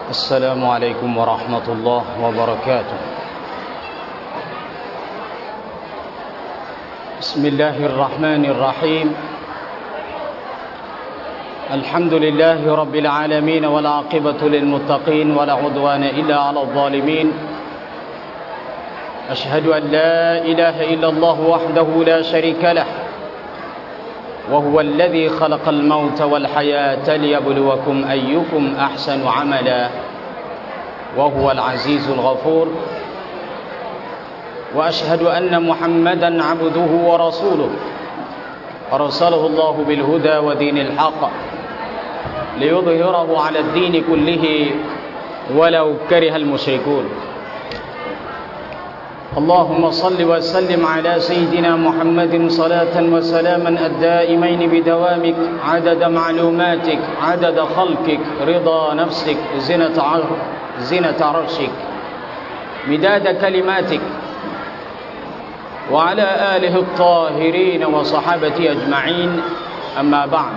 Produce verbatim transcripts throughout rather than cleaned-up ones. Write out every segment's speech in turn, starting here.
السلام عليكم ورحمة الله وبركاته بسم الله الرحمن الرحيم الحمد لله رب العالمين والعاقبة للمتقين ولا عدوان إلا على الظالمين أشهد أن لا إله إلا الله وحده لا شريك له وهو الذي خلق الموت والحياة ليبلوكم أيكم أحسن عملا وهو العزيز الغفور وأشهد أن محمدا عبده ورسوله أرسله الله بالهدى ودين الحق ليظهره على الدين كله ولو كره المشركون اللهم صل وسلم على سيدنا محمد صلاة وسلاما الدائمين بدوامك عدد معلوماتك عدد خلقك رضا نفسك زنة زنة عرشك مداد كلماتك وعلى آله الطاهرين وصحابته أجمعين أما بعد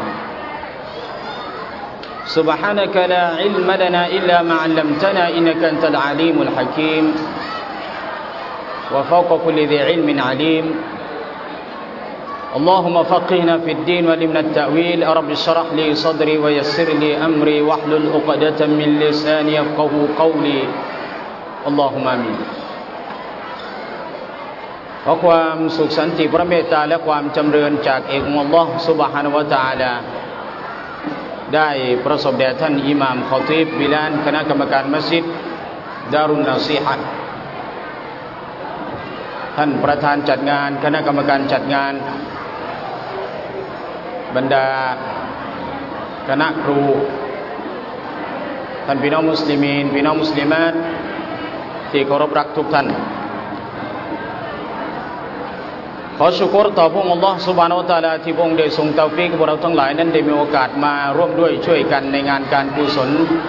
سبحانك لا علم لنا إلا ما علمتنا إنك أنت العليم الحكيم وفوق كل ذي علم عليم اللهم فقهنا في الدين وعلمنا التأويل رب اشرح لي صدري ويسر لي أمري واحلل عقدة من لساني يفقهوا قولي اللهم آمينขอความสุขสันติพระเมตตาและความจำเริญจากเอกอัลลอฮ์ซุบฮานะฮูวะตะอาลาได้ประสบแด่ท่านอิหม่ามคอตีบบิลานคณะกรรมการมัสยิดดารุนนาซีฮะห์ท่านประธานจัดงานคณะกรรมการจัดงานบรรดาคณะครูท่านพี่น้องมุสลิมีนพี่น้องมุสลิมาตที่เคารพรักทุกท่านขอชุกรต่อพระองค์อัลลอฮฺซุบฮานะฮูวะตะอาลาที่พระองค์ได้ทรงเตาฟีกให้พวกเราทั้งหลายนั้นได้มีโอกาสมาร่วมด้วยช่วยกันในงานการกุศล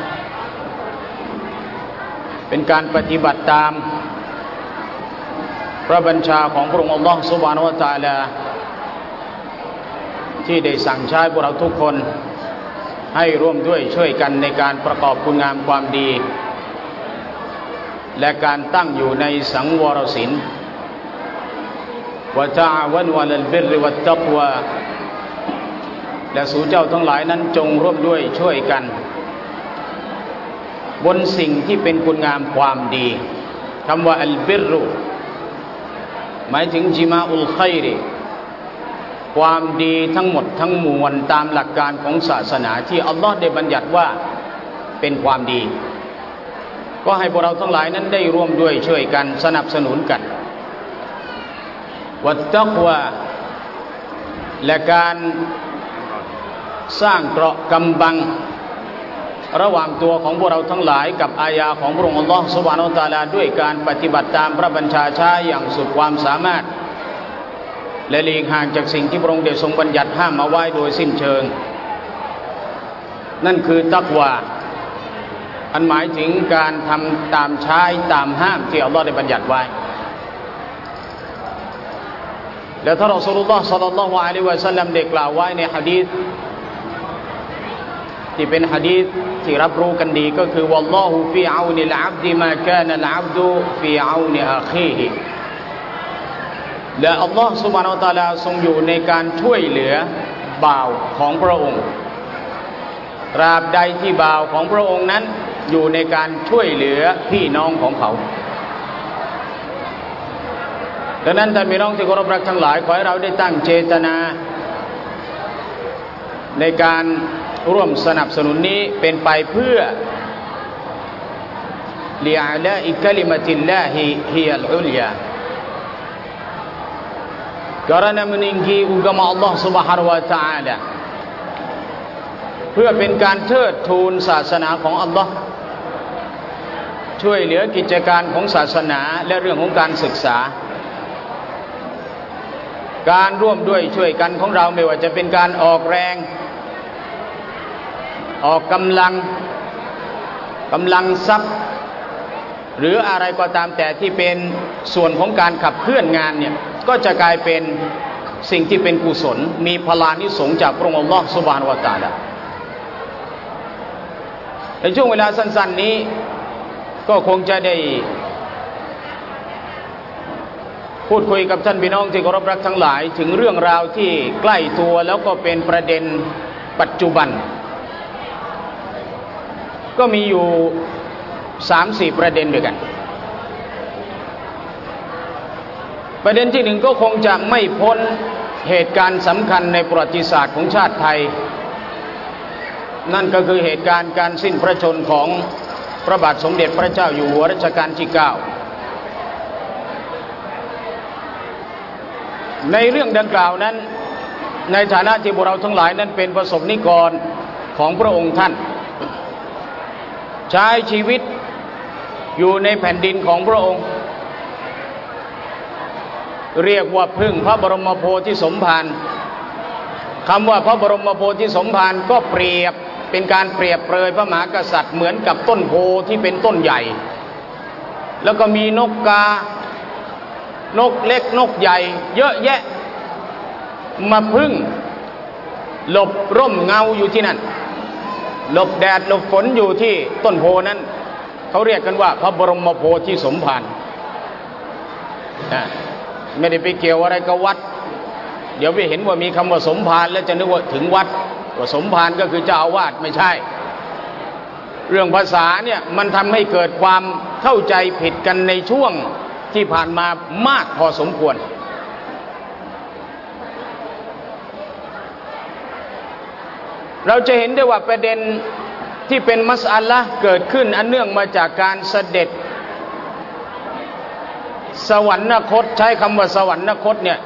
เป็นการปฏิบัติตามพระบัญชาของพระองค์อัลลอฮฺซุบฮานะฮูวะตะอาลาที่ได้สั่งใช้พวกเราทุกคนให้ร่วมด้วยช่วยกันในการประกอบคุณงามความดีและการตั้งอยู่ในสังวรศีลวะตะอาวะนูอะลัลบิรริวัตตักวาและสู่เจ้าทั้งหลายนั้นจงร่วมด้วยช่วยกันบนสิ่งที่เป็นคุณงามความดีคำว่าอัลบิรรุหมายถึงจิมาอุลค็อยรความดีทั้งหมดทั้งมวลตามหลักการของศาสนาที่อัลลอฮ์ได้บัญญัติว่าเป็นความดีก็ให้พวกเราทั้งหลายนั้นได้ร่วมด้วยช่วยกันสนับสนุนกันวัตตักวาและการสร้างเกราะกำบังระหว่างตัวของพวกเราทั้งหลายกับอายาของพระองค์อัลลอฮฺซุบฮานะฮูวะตะอาลาด้วยการปฏิบัติตามพระบัญชาใช้อย่างสุดความสามารถและหลีกห่างจากสิ่งที่พระองค์ได้ทรงบัญญัติห้ามเอาไว้โดยสิ้นเชิงนั่นคือตักวาอันหมายถึงการทำตามใช้ตามห้ามที่อัลลอฮฺได้บัญญัติไว้และท่านรอซูลุลลอฮ์ศ็อลลัลลอฮุอะลัยฮิวะซัลลัมได้กล่าวไว้ในหะดีษที่เป็นหะดีษที่รับรู้กันดีก็คือวัลลอฮุฟีเอานิลอับดิมากานัลอับดุฟีเอานิอาคีฮิและอัลลอฮ์ซุบฮานะฮูวะตะอาลาทรงอยู่ในการช่วยเหลือบ่าวของพระองค์ตราบใดที่บ่าวของพระองค์นั้นอยู่ในการช่วยเหลือพี่น้องของเขาดังนั้นท่านพี่น้องที่เคารพรักทั้งหลายขอให้เราได้ตั้งเจตนาในการร่วมสนับสนุนนี้เป็นไปเพื่อลิอาลาอิกะลิมะติลลาฮิฮิยัลอุลยาkarena meninggi agama Allah Subhanahu wa taala เพื่อเป็นการเทิดทูนศาสนาของอัลลอฮ์ช่วยเหลือกิจการของศาสนาและเรื่องของการศึกษาการร่วมด้วยช่วยกันของเราไม่ว่าจะเป็นการออกแรงออกกำลังกำลังทรัพย์หรืออะไรก็ตามแต่ที่เป็นส่วนของการขับเคลื่อนงานเนี่ยก็จะกลายเป็นสิ่งที่เป็นกุศลมีพลานิสงส์จากพระองค์อัลลอฮฺซุบฮานะฮูวะตะอาลาในช่วงเวลาสั้นๆนี้ก็คงจะได้พูดคุยกับท่านพี่น้องที่เคารพรักทั้งหลายถึงเรื่องราวที่ใกล้ตัวแล้วก็เป็นประเด็นปัจจุบันก็มีอยู่ สามสี่ ประเด็นด้วยกันประเด็นที่หนึ่งก็คงจะไม่พ้นเหตุการณ์สำคัญในประวัติศาสตร์ของชาติไทยนั่นก็คือเหตุการณ์การสิ้นพระชนม์ของพระบาทสมเด็จพระเจ้าอยู่หัวรัชกาลที่เก้าในเรื่องดังกล่าวนั้นในฐานะที่พวกเราทั้งหลายนั้นเป็นประสบนิกรของพระองค์ท่านใช้ชีวิตอยู่ในแผ่นดินของพระองค์เรียกว่าพึ่งพระบรมโพธิสมภารคำว่าพระบรมโพธิสมภารก็เปรียบเป็นการเปรียบเปรยพระมหากษัตริย์เหมือนกับต้นโพที่เป็นต้นใหญ่แล้วก็มีนกกานกเล็กนกใหญ่เยอะแยะมาพึ่งหลบร่มเงาอยู่ที่นั่นหลบแดดหลบฝนอยู่ที่ต้นโพนั้นเขาเรียกกันว่าพระบรมโพธิสมภารไม่ได้ไปเกี่ยวอะไรกับวัดเดี๋ยวไปเห็นว่ามีคำว่าสมภารแล้วจะนึกว่าถึงวัดว่าสมภารก็คือเจ้าอาวาสไม่ใช่เรื่องภาษาเนี่ยมันทำให้เกิดความเข้าใจผิดกันในช่วงที่ผ่านมามากพอสมควรเราจะเห็นได้ว่าประเด็นที่เป็นมัสอะละห์เกิดขึ้นอันเนื่องมาจากการเสด็จสวรรคตใช้คำว่าสวรรคตเนี่ย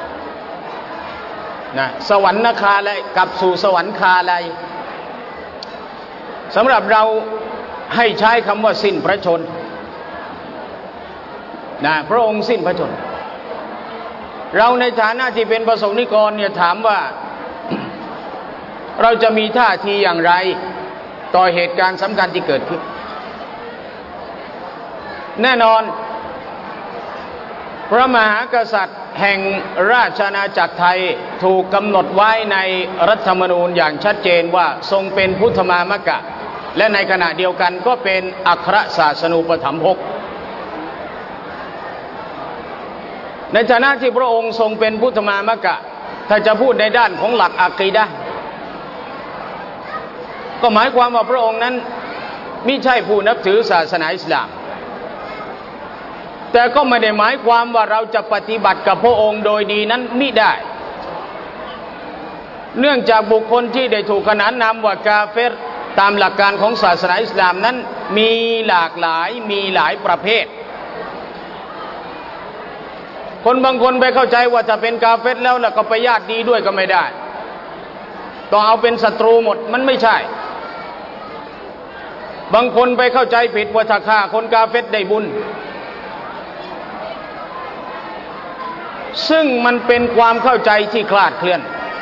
นะสวรรคาลัยกลับสู่สวรรคาลัยสำหรับเราให้ใช้คำว่าสิ้นพระชนม์นะพระองค์สิ้นพระชนม์เราในฐานะที่เป็นประสบนิกรเนี่ยถามว่าเราจะมีท่าทีอย่างไรต่อเหตุการณ์สำคัญที่เกิดขึ้นแน่นอนพระมหากษัตริย์แห่งราชอาณาจักรไทยถูกกำหนดไว้ในรัฐธรรมนูญอย่างชัดเจนว่าทรงเป็นพุทธมามกะและในขณะเดียวกันก็เป็นอัครศาสนูปถัมภกในฐานะที่พระองค์ทรงเป็นพุทธมามกะถ้าจะพูดในด้านของหลักอะกีดะห์ก็หมายความว่าพระองค์นั้นมิใช่ผู้นับถือศาสนาอิสลามแต่ก็ไม่ได้หมายความว่าเราจะปฏิบัติกับพระองค์โดยดีนั้นมิได้เนื่องจากบุคคลที่ได้ถูกขนานนามว่ากาเฟรตามหลักการของศาสนาอิสลามนั้นมีหลากหลายมีหลายประเภทคนบางคนไปเข้าใจว่าจะเป็นกาเฟรแล้วแล้วก็ไปญาติดีด้วยก็ไม่ได้ต้องเอาเป็นศัตรูหมดมันไม่ใช่บางคนไปเข้าใจผิดว่าถ้าฆ่าคนกาเฟรได้บุญซึ่งมันเป็นความเข้าใจที่คลาดเคลื่อน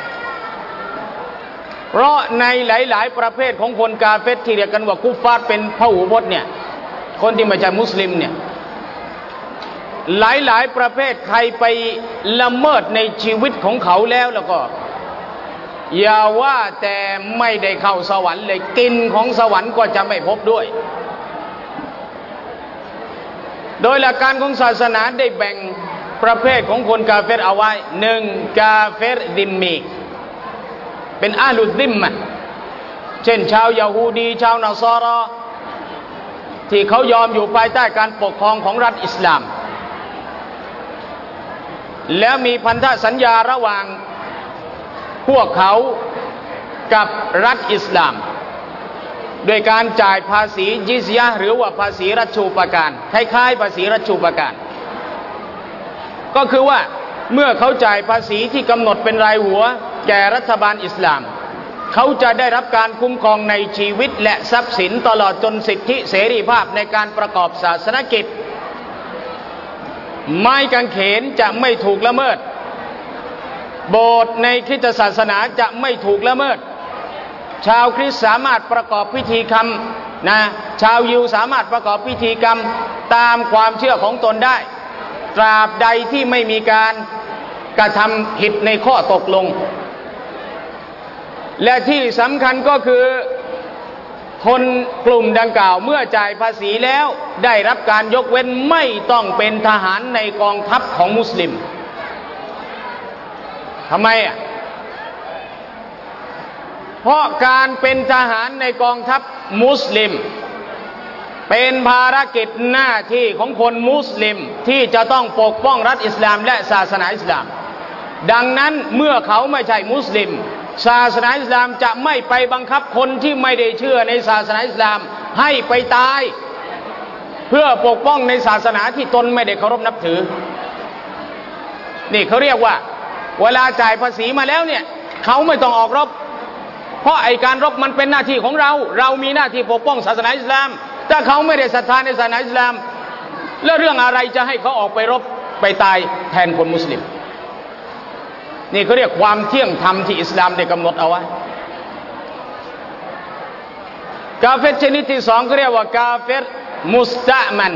เพราะในหลายๆประเภทของคนกาเฟรที่เรียกกันว่ากุฟฟาร์เป็นพหุพจน์เนี่ยคนที่ไม่ใช่มุสลิมเนี่ยหลายๆประเภทใครไปละเมิดในชีวิตของเขาแล้วแล้วก็อย่าว่าแต่ไม่ได้เข้าสวรรค์เลยกินของสวรรค์ก็จะไม่พบด้วยโดยหลักการของศาสนาได้แบ่งประเภทของคนกาเฟรเอาไว้หนึ่งกาเฟรดิมมีเป็นอาลุดิมมะเช่นชาวยาฮูดีชาวนาซอรอที่เขายอมอยู่ภายใต้การปกครองของรัฐอิสลามแล้วมีพันธสัญญาระหว่างพวกเขากับรัฐอิสลามโดยการจ่ายภาษีญิซยะห์หรือว่าภาษีรัชชูปการคล้ายๆภาษีรัชชูปการก็คือว่าเมื่อเขาจ่ายภาษีที่กำหนดเป็นรายหัวแก่รัฐบาลอิสลามเขาจะได้รับการคุ้มครองในชีวิตและทรัพย์สินตลอดจนสิทธิเสรีภาพในการประกอบศาสนกิจไม้กางเขนจะไม่ถูกละเมิดโบสถ์ในคริสตศาสนาจะไม่ถูกละเมิดชาวคริสต์สามารถประกอบพิธีกรรมนะชาวยิวสามารถประกอบพิธีกรรมตามความเชื่อของตนได้ตราบใดที่ไม่มีการกระทำผิดในข้อตกลงและที่สำคัญก็คือคนกลุ่มดังกล่าวเมื่อจ่ายภาษีแล้วได้รับการยกเว้นไม่ต้องเป็นทหารในกองทัพของมุสลิมทำไมอ่ะเพราะการเป็นทหารในกองทัพมุสลิมเป็นภารกิจหน้าที่ของคนมุสลิมที่จะต้องปกป้องรัฐอิสลามและศาสนาอิสลามดังนั้นเมื่อเขาไม่ใช่มุสลิมศาสนาอิสลามจะไม่ไปบังคับคนที่ไม่ได้เชื่อในศาสนาอิสลามให้ไปตายเพื่อปกป้องในศาสนาที่ตนไม่ได้เคารพนับถือนี่เขาเรียกว่าเวลาจ่ายภาษีมาแล้วเนี่ยเขาไม่ต้องออกรบเพราะไอการรบมันเป็นหน้าที่ของเราเรามีหน้าที่ปกป้องศาสนาอิสลามถ้าเขาไม่ได้ศรัทธาในศาสนาอิสลามแล้วเรื่องอะไรจะให้เขาออกไปรบไปตายแทนคนมุสลิมนี่เขาเรียกความเที่ยงธรรมที่อิสลามได้กำหนดเอาไว้กาเฟรชนิดที่สองเขาเรียกว่ากาเฟรมุสตะมัน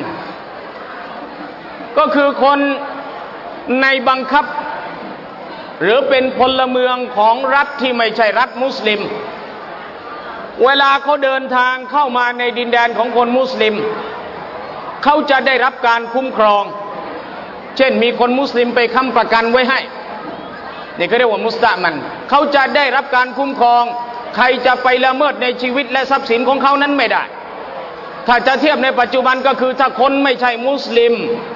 ก็คือคนในบังคับหรือเป็นพลเมืองของรัฐที่ไม่ใช่รัฐมุสลิมเวลาเขาเดินทางเข้ามาในดินแดนของคนมุสลิมเขาจะได้รับการคุ้มครองเช่นมีคนมุสลิมไปค้ำประกันไว้ให้นี่เขาเรียกว่ามุสตะมันเขาจะได้รับการคุ้มครองใครจะไปละเมิดในชีวิตและทรัพย์สินของเขานั้นไม่ได้ถ้าจะเทียบในปัจจุบันก็คือถ้าคนไม่ใช่มุสลิม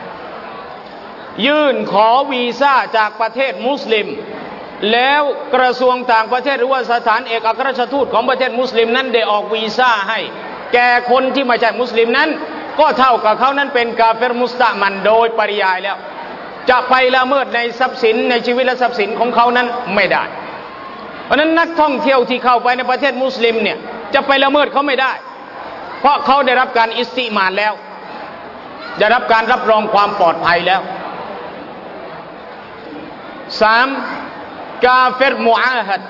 ยื่นขอวีซ่าจากประเทศมุสลิมแล้วกระทรวงต่างประเทศหรือว่าสถานเอกอัครราชทูตของประเทศมุสลิมนั้นได้ออกวีซ่าให้แก่คนที่ไม่ใช่มุสลิมนั้นก็เท่ากับเขานั้นเป็นกาเฟรมุสตะมันโดยปริยายแล้วจะไปละเมิดในทรัพย์สินในชีวิตและทรัพย์สินของเขานั้นไม่ได้เพราะนั้นนักท่องเที่ยวที่เข้าไปในประเทศมุสลิมเนี่ยจะไปละเมิดเขาไม่ได้เพราะเขาได้รับการอิสติมานแล้วได้รับการรับรองความปลอดภัยแล้วสามกาเฟรมุอาฮัด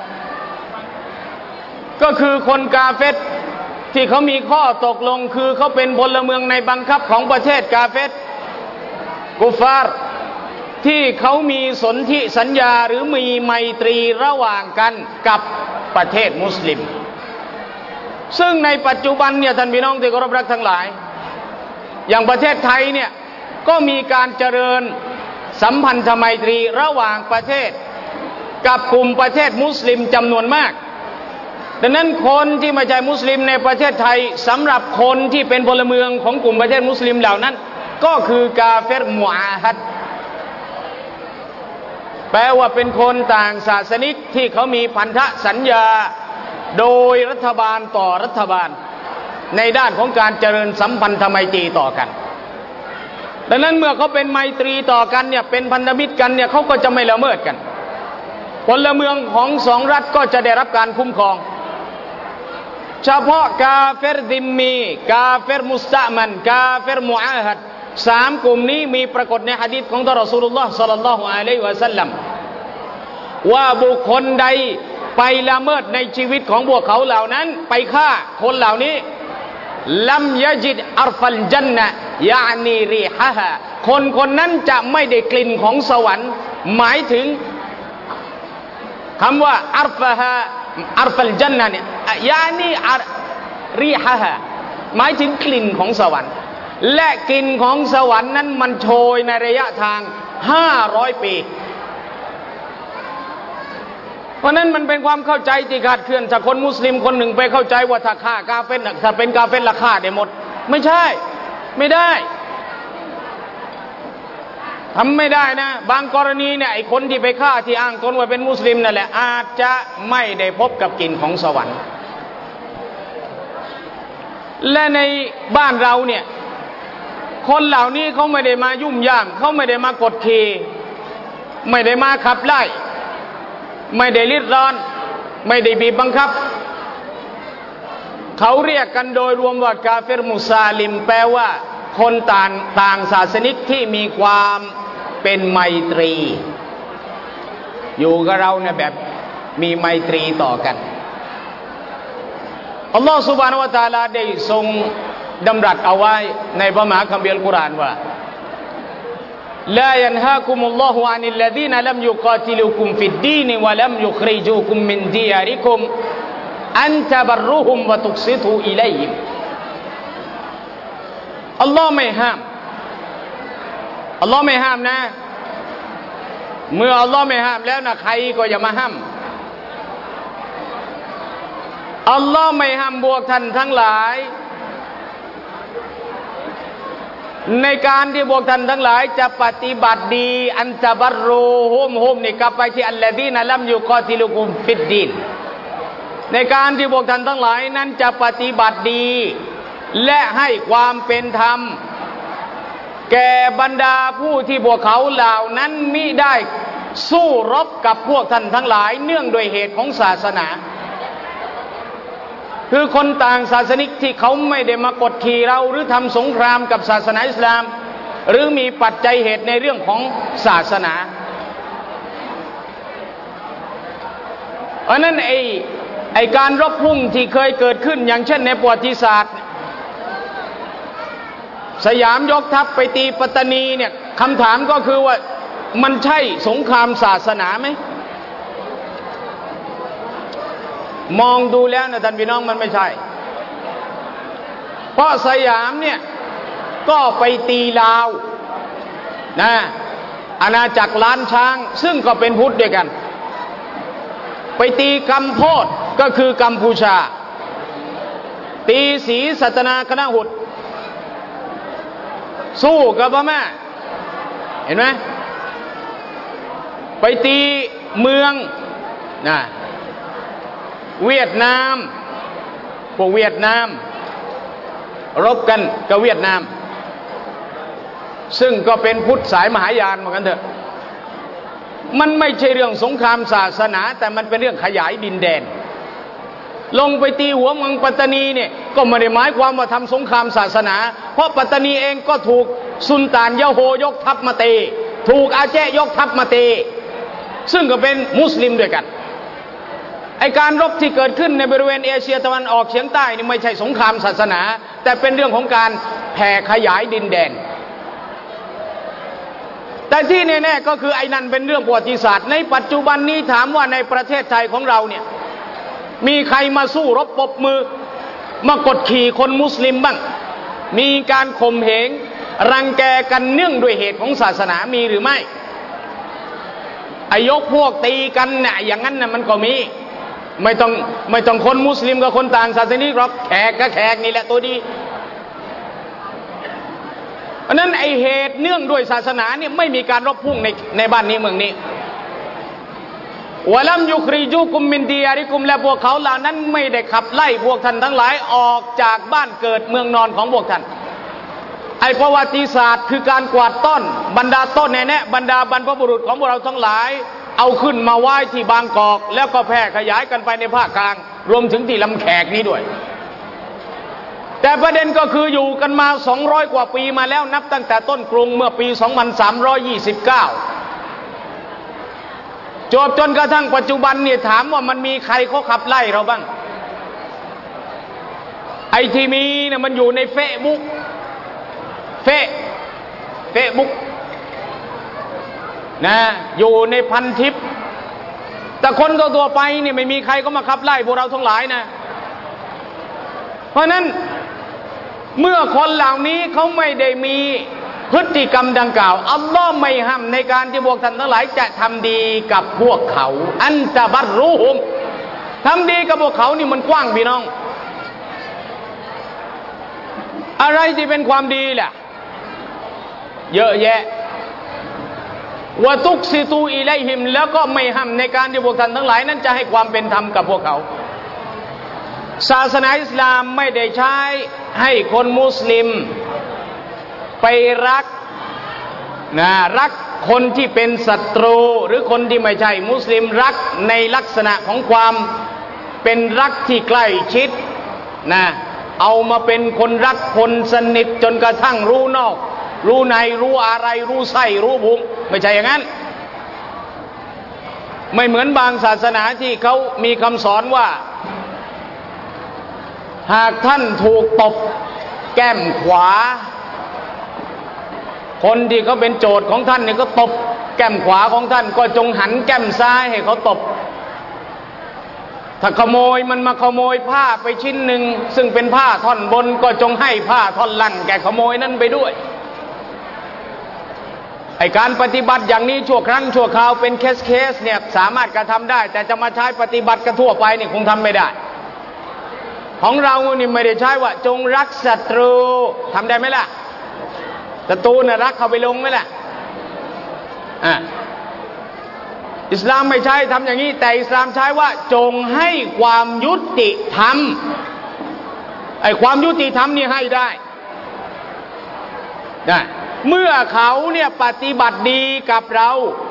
ก็คือคนกาเฟรที่เขามีข้อตกลงคือเขาเป็นพลเมืองในบังคับของประเทศกาเฟรกุฟาร์ที่เขามีสนธิสัญญาหรือมีไมตรีระหว่างกันกับประเทศมุสลิมซึ่งในปัจจุบันเนี่ยท่านพี่น้องที่เคารพรักทั้งหลายอย่างประเทศไทยเนี่ยก็มีการเจริญสัมพันธไมตรีระหว่างประเทศกับกลุ่มประเทศมุสลิมจำนวนมากดังนั้นคนที่ไม่ใช่มุสลิมในประเทศไทยสำหรับคนที่เป็นพลเมืองของกลุ่มประเทศมุสลิมเหล่านั้นก็คือกาเฟรมุอาฮัดแปลว่าเป็นคนต่างศาสนิกที่เขามีพันธสัญญาโดยรัฐบาลต่อรัฐบาลในด้านของการเจริญสัมพันธไมตรีต่อกันดังนั้นเมื่อเขาเป็นไมตรีต่อกันเนี่ยเป็นพันธมิตรกันเนี่ยเขาก็จะไม่ละเมิดกันพลเมืองของสองรัฐก็จะได้รับการคุ้มครองเฉพาะกาเฟรดิมมีกาเฟรมุสตะมันกาเฟรมุอาฮัดสามกลุ่มนี้มีปรากฏในหะดีษของท่านรอซูลุลลอฮ์ศ็อลลัลลอฮุอะลัยฮิวะซัลลัมว่าบุคคลใดไปละเมิดในชีวิตของพวกเขาเหล่านั้นไปฆ่าคนเหล่านี้ลัมยะจิดอัรฟัลญันนะยะนีรีฮะฮะคนคนนั้นจะไม่ได้กลิ่นของสวรรค์หมายถึงคำว่าอัรฟะฮะอัรฟัลญันนะเนี่ยยะนีรีฮะฮะหมายถึงกลิ่นของสวรรค์และกลิ่นของสวรรค์นั้นมันโชยในระยะทางห้าร้อยปีเพราะนั้นมันเป็นความเข้าใจที่คลาดเคลื่อนถ้าคนมุสลิมคนหนึ่งไปเข้าใจว่าถ้าฆ่ากาเฟรถ้าเป็นกาเฟรละฆ่าได้หมดไม่ใช่ไม่ได้ทำไม่ได้นะบางกรณีเนี่ยไอ้คนที่ไปฆ่าที่อ้างตนว่าเป็นมุสลิมนั่นแหละอาจจะไม่ได้พบกับกลิ่นของสวรรค์และในบ้านเราเนี่ยคนเหล่านี้เขาไม่ได้มายุ่มย่ามเขาไม่ได้มากดขี่ไม่ได้มาขับไล่ไม่ได้ริดรอนไม่ได้บีบบังคับเขาเรียกกันโดยรวมว่ากาเฟรมุซาลิมแปลว่าคนต่างต่างศาสนิกที่มีความเป็นไมตรีอยู่กับเราเนี่ยแบบมีไมตรีต่อกันอัลลอฮฺซุบฮานะฮูวะตะอาลาได้ทรงดำรัสเอาไว้ในพระมหาคัมภีร์อัลกุรอานว่าลายันฮากุมุลลอฮุอานิลลดีนลัมยุกาติลุกุมฟิดดีนวะลัมยุคริจูกุมมินดิยาริกุมอันตะบัรรุฮุมวะตุกซิตูอิลัยฮิมอัลลอฮ์ไม่ห้ามอัลลอฮ์ไม่ห้ามนะเมื่ออัลลอฮ์ไม่ห้ามแล้วนะใครก็อย่ามาห้ามอัลลอฮ์ไม่ห้ามพวกท่านทั้งหลายในการที่พวกท่านทั้งหลายจะปฏิบัติดีอันตะบัรรุฮุมฮุมนี่กลับไปที่อัลลดีนะลัมยุกอติลุกุมฟิดดีนในการที่พวกท่านทั้งหลายนั้นจะปฏิบัติดีและให้ความเป็นธรรมแก่บรรดาผู้ที่พวกเขาเหล่านั้นมิได้สู้รบกับพวกท่านทั้งหลายเนื่องด้วยเหตุของศาสนาคือคนต่างศาสนิกที่เขาไม่ได้มากดขี่เราหรือทำสงครามกับศาสนาอิสลามหรือมีปัจจัยเหตุในเรื่องของศาสนาเพราะนั้นไอ้ไอ้การรบพุ่งที่เคยเกิดขึ้นอย่างเช่นในประวัติศาสตร์สยามยกทัพไปตีปัตตานีเนี่ยคำถามก็คือว่ามันใช่สงครามศาสนาไหมมองดูแล้วนะท่านพี่น้องมันไม่ใช่เพราะสยามเนี่ยก็ไปตีลาวนะอาณาจักรล้านช้างซึ่งก็เป็นพุทธด้วยกันไปตีกัมโพดก็คือกัมพูชาตีศรีสัตนาคณหุดสู้กับพม่าเห็นไหมไปตีเมืองนะเวียดนามพวกเวียดนามรบกันกับเวียดนามซึ่งก็เป็นพุทธสายมหายานเหมือนกันเถอะมันไม่ใช่เรื่องสงครามศาสนาแต่มันเป็นเรื่องขยายดินแดนลงไปตีหัวเมืองปัตตานีเนี่ยก็ไม่ได้หมายความว่าทำสงครามศาสนาเพราะปัตตานีเองก็ถูกสุลต่านยะโฮยกทัพมาตีถูกอาเจยกทัพมาตีซึ่งก็เป็นมุสลิมด้วยกันไอการรบที่เกิดขึ้นในบริเวณเอเชียตะวันออกเฉียงใต้นี่ไม่ใช่สงครามศาสนาแต่เป็นเรื่องของการแผ่ขยายดินแดนแต่ที่แน่ๆก็คือไอ้นั่นเป็นเรื่องประวัติศาสตร์ในปัจจุบันนี้ถามว่าในประเทศไทยของเราเนี่ยมีใครมาสู้รบปรบมือมากดขี่คนมุสลิมบ้างมีการข่มเหงรังแกกันเนื่องด้วยเหตุของศาสนามีหรือไม่ไอยกพวกตีกันเนี่ยอย่างนั้นน่ะมันก็มีไม่ต้องไม่ต้องคนมุสลิมกับคนต่างศาสนาหรอกแขกก็แขกนี่แหละตัวดีเพราะนั้นไอเหตุเนื่องด้วยศาสนาเนี่ยไม่มีการรบพุ่งในในบ้านนี้เมืองนี้วะลัมยุคริจูกุมมินดีอาริกุมและพวกเขาเหล่านั้นไม่ได้ขับไล่พวกท่านทั้งหลายออกจากบ้านเกิดเมืองนอนของพวกท่านไอประวัติศาสตร์คือการกวาดต้อนบรรดาต้นแน่ๆบรรดาบรรพบุรุษของพวกเราทั้งหลายเอาขึ้นมาไว้ที่บางกอกแล้วก็แพร่ขยายกันไปในภาคกลางรวมถึงที่ลำแขกนี้ด้วยแต่ประเด็นก็คืออยู่กันมาสองร้อยกว่าปีมาแล้วนับตั้งแต่ต้นกรุงเมื่อปีสองพันสามร้อยยี่สิบเก้าจบจนกระทั่งปัจจุบันเนี่ยถามว่ามันมีใครเขาขับไล่เราบ้างไอที่มีเนี่ยมันอยู่ในเฟซบุ๊กเฟซเฟซบุ๊กนะอยู่ในพันทิปแต่คนตัวตัวไปเนี่ยไม่มีใครก็มาขับไล่พวกเราทั้งหลายนะเพราะนั้นเมื่อคนเหล่านี้เขาไม่ได้มีพฤติกรรมดังกล่าวอัลลอฮ์ไม่ห้ามในการที่พวกท่านทั้งหลายจะทำดีกับพวกเขาอันตะบัรรุฮุมทำดีกับพวกเขานี่มันกว้างพี่น้องอะไรที่เป็นความดีล่ะเยอะแยะวะตุกซิตูอิลัยฮิมแล้วก็ไม่ห้ามในการที่พวกท่านทั้งหลายนั้นจะให้ความเป็นธรรมกับพวกเขาศาสนาอิสลามไม่ได้ใช้ให้คนมุสลิมไปรักนะรักคนที่เป็นศัตรูหรือคนที่ไม่ใช่มุสลิมรักในลักษณะของความเป็นรักที่ใกล้ชิดนะเอามาเป็นคนรักคนสนิทจนกระทั่งรู้นอกรู้ในรู้อะไรรู้ไส้รู้พุงไม่ใช่อย่างนั้นไม่เหมือนบางศาสนาที่เขามีคำสอนว่าหากท่านถูกตบแก้มขวาคนที่เขาเป็นโจทย์ของท่านเนี่ยก็ตบแก้มขวาของท่านก็จงหันแก้มซ้ายให้เขาตบถ้าขโมยมันมาขโมยผ้าไปชิ้นหนึ่งซึ่งเป็นผ้าท่อนบนก็จงให้ผ้าท่อนล่างแก่ขโมยนั้นไปด้วยไอการปฏิบัติอย่างนี้ชั่วครั้งชั่วคราวเป็นเคสเคสเนี่ยสามารถกระทำได้แต่จะมาใช้ปฏิบัติกันทั่วไปนี่คงทำไม่ได้ของเรานี่ไม่ได้ใช้ว่าจงรักศัตรูทำได้ไหมล่ะศัตรูน่ะรักเขาไปลงไหมล่ะอ่ะอิสลามไม่ใช่ทำอย่างนี้แต่อิสลามใช้ว่าจงให้ความยุติธรรมไอ้ความยุติธรรมนี่ให้ได้ได้เมื่อเขาเนี่ยปฏิบัติดีกับเรา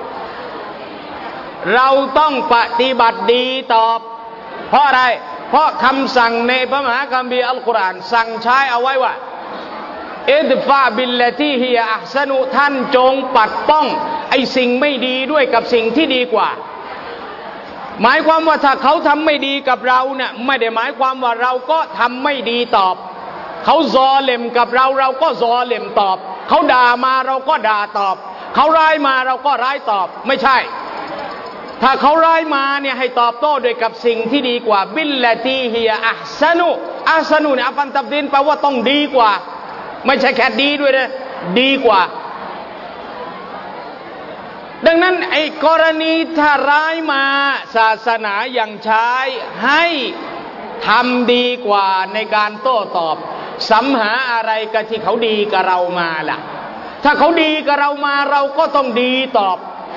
เราต้องปฏิบัติดีตอบเพราะอะไรเพราะคำสั่งในพระมหาคัมภีร์อัลกุรอานสั่งใช้เอาไว้ว่าอิดฟะบิลลตีฮิยะอัห์ซะนุท่านจงปัดป้องไอ้สิ่งไม่ดีด้วยกับสิ่งที่ดีกว่าหมายความว่าถ้าเขาทำไม่ดีกับเราเนี่ยไม่ได้หมายความว่าเราก็ทำไม่ดีตอบเขาซอเลมกับเราเราก็ซอเลมตอบเขาด่ามาเราก็ด่าตอบเขาร้ายมาเราก็ร้ายตอบไม่ใช่ถ้าเขาร้ายมาเนี่ยให้ตอบโต้ด้วยกับสิ่งที่ดีกว่าบิลลตีฮิยะอัห์ซะนุอัห์ซะนุเนี่ยอัฟันตับดินแปลว่าต้องดีกว่าไม่ใช่แค่ดีด้วยนะดีกว่าดังนั้นไอ้กรณีถ้าร้ายมาศาสนายังใช้ให้ทำดีกว่าในการโต้ตอบสำหาอะไรกับที่เขาดีกับเรามาล่ะถ้าเขาดีกับเรามาเราก็ต้องดีตอบ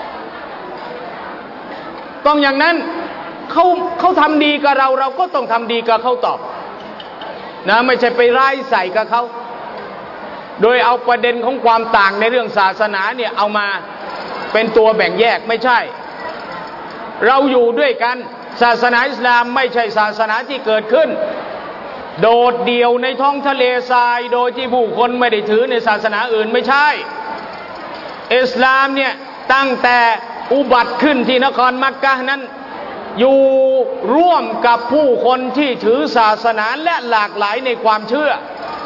ต้องอย่างนั้นเขาเขาทำดีกับเราเราก็ต้องทำดีกับเขาตอบนะไม่ใช่ไปร้ายใส่กับเขาโดยเอาประเด็นของความต่างในเรื่องศาสนาเนี่ยเอามาเป็นตัวแบ่งแยกไม่ใช่เราอยู่ด้วยกันศาสนาอิสลามไม่ใช่ศาสนาที่เกิดขึ้นโดดเดี่ยวในท้องทะเลทรายโดยที่ผู้คนไม่ได้ถือในศาสนาอื่นไม่ใช่อิสลามเนี่ยตั้งแต่อุบัติขึ้นที่นครมักกะฮ์นั้นอยู่ร่วมกับผู้คนที่ถือศาสนาและหลากหลายในความเชื่อ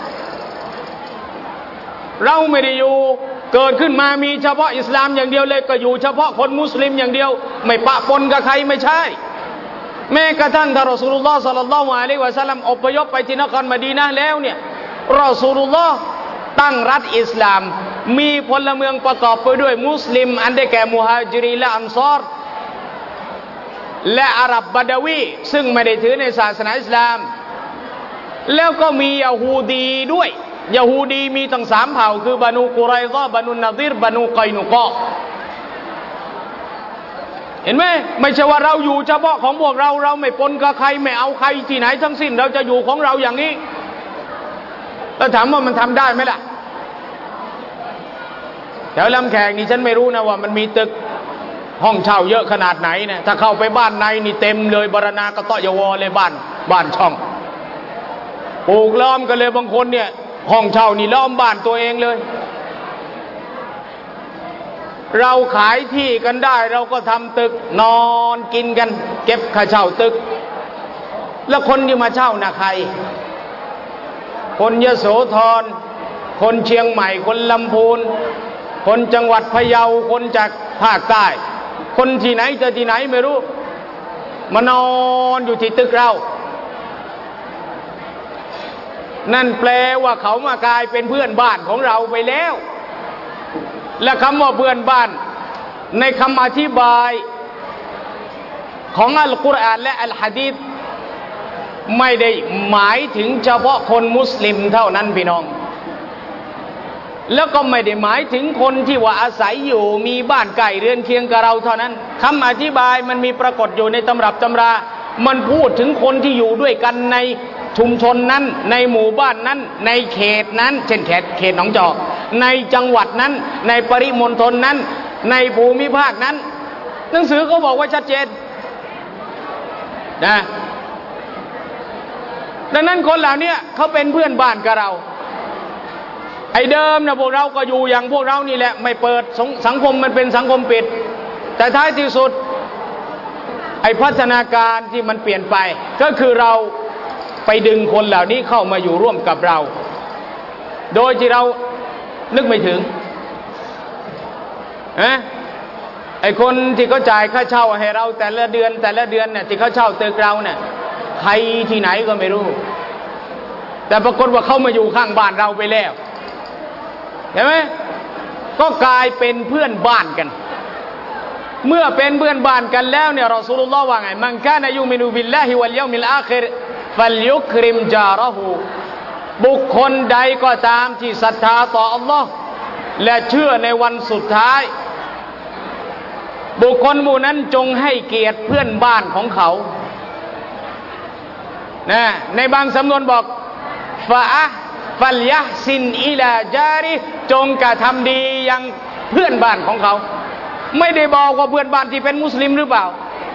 เราไม่ได้อยู่เกิดขึ้นมามีเฉพาะอิสลามอย่างเดียวเลยก็อยู่เฉพาะคนมุสลิมอย่างเดียวไม่ปะปนกับใครไม่ใช่แม้กระทั่งท่านรอซูลุลลอฮ์ศ็อลลัลลอฮุอะลัยฮิวะซัลลัมอพยพไปที่นครมะดีนะห์แล้วเนี่ยรอซูลุลลอฮ์ตั้งรัฐอิสลามมีพลเมืองประกอบไปด้วยมุสลิมอันได้แก่มุฮาญิรินและอันซอรและอาหรับบะดาวีซึ่งไม่ได้ถือในศาสนาอิสลามแล้วก็มียะฮูดีด้วยยะฮูดีมีทั้งสามเผ่าคือบานูกุไรซอบานูนาซิรบานูกอยนุกอเห็นไหมไม่ใช่ว่าเราอยู่เฉพาะของพวกเราเราไม่ปนกับใครไม่เอาใครที่ไหนทั้งสิ้นเราจะอยู่ของเราอย่างนี้แล้วถามว่ามันทำได้ไหมล่ะแถวลำแขกนี่ฉันไม่รู้นะว่ามันมีตึกห้องเช่าเยอะขนาดไหนนะถ้าเข้าไปบ้านในนี่เต็มเลยบรณากระเตาะยวอเลยบ้านบ้านช่องปลูกล้อมกันเลยบางคนเนี่ยห้องเช่านี่ล้อมบ้านตัวเองเลยเราขายที่กันได้เราก็ทำตึกนอนกินกันเก็บค่าเช่าตึกแล้วคนที่มาเช่านะใครคนยโสธรคนเชียงใหม่คนลำพูนคนจังหวัดพะเยาคนจากภาคใต้คนที่ไหนจะที่ไหนไม่รู้มานอนอยู่ที่ตึกเรานั่นแปลว่าเขามากลายเป็นเพื่อนบ้านของเราไปแล้วและคำว่าเพื่อนบ้านในคำอธิบายของอัลกุรอานและอัลหะดีษไม่ได้หมายถึงเฉพาะคนมุสลิมเท่านั้นพี่น้องแล้วก็ไม่ได้หมายถึงคนที่ว่าอาศัยอยู่มีบ้านใกล้เรือนเคียงกับเราเท่านั้นคำอธิบายมันมีปรากฏอยู่ในตำรับตำรามันพูดถึงคนที่อยู่ด้วยกันในชุมชนนั้นในหมู่บ้านนั้นในเขตนั้นเช่นเขตเขตหนองจอกในจังหวัดนั้นในปริมณฑลนั้นในภูมิภาคนั้นหนังสือเขาบอกว่าชัดเจนนะดังนั้นคนเหล่านี้เขาเป็นเพื่อนบ้านกับเราไอ้เดิมนะพวกเราก็อยู่อย่างพวกเรานี่แหละไม่เปิดสังคมมันเป็นสังคมปิดแต่ท้ายที่สุดไอ้พัฒนาการที่มันเปลี่ยนไปก็คือเราไปดึงคนเหล่านี้เข้ามาอยู่ร่วมกับเราโดยที่เรานึกไม่ถึงนะไอ้คนที่เขาจ่ายค่าเช่าให้เราแต่ละเดือนแต่ละเดือนเนี่ยที่เขาเช่าตึกเราเนี่ยใครที่ไหนก็ไม่รู้แต่ปรากฏว่าเขามาอยู่ข้างบ้านเราไปแล้วเห็นไหมก็กลายเป็นเพื่อนบ้านกันเมื่อเป็นเพื่อนบ้านกันแล้วเนี่ยรอซูลุลลอฮ์ว่าไงมันกานะยูมินุบิลลาฮิวัลยอมิลอาคิรฟัลยุคริมจาระฮูบุคคลใดก็ตามที่ศรัทธาต่ออัลลอฮ์และเชื่อในวันสุดท้ายบุคคลหมู่นั้นจงให้เกียรติเพื่อนบ้านของเขานะในบางสำนวนบอกฟะอะฟัลยะซินอิลาจาริจงกระทำดียังเพื่อนบ้านของเขาไม่ได้บอกว่าเพื่อนบ้านที่เป็นมุสลิมหรือเปล่า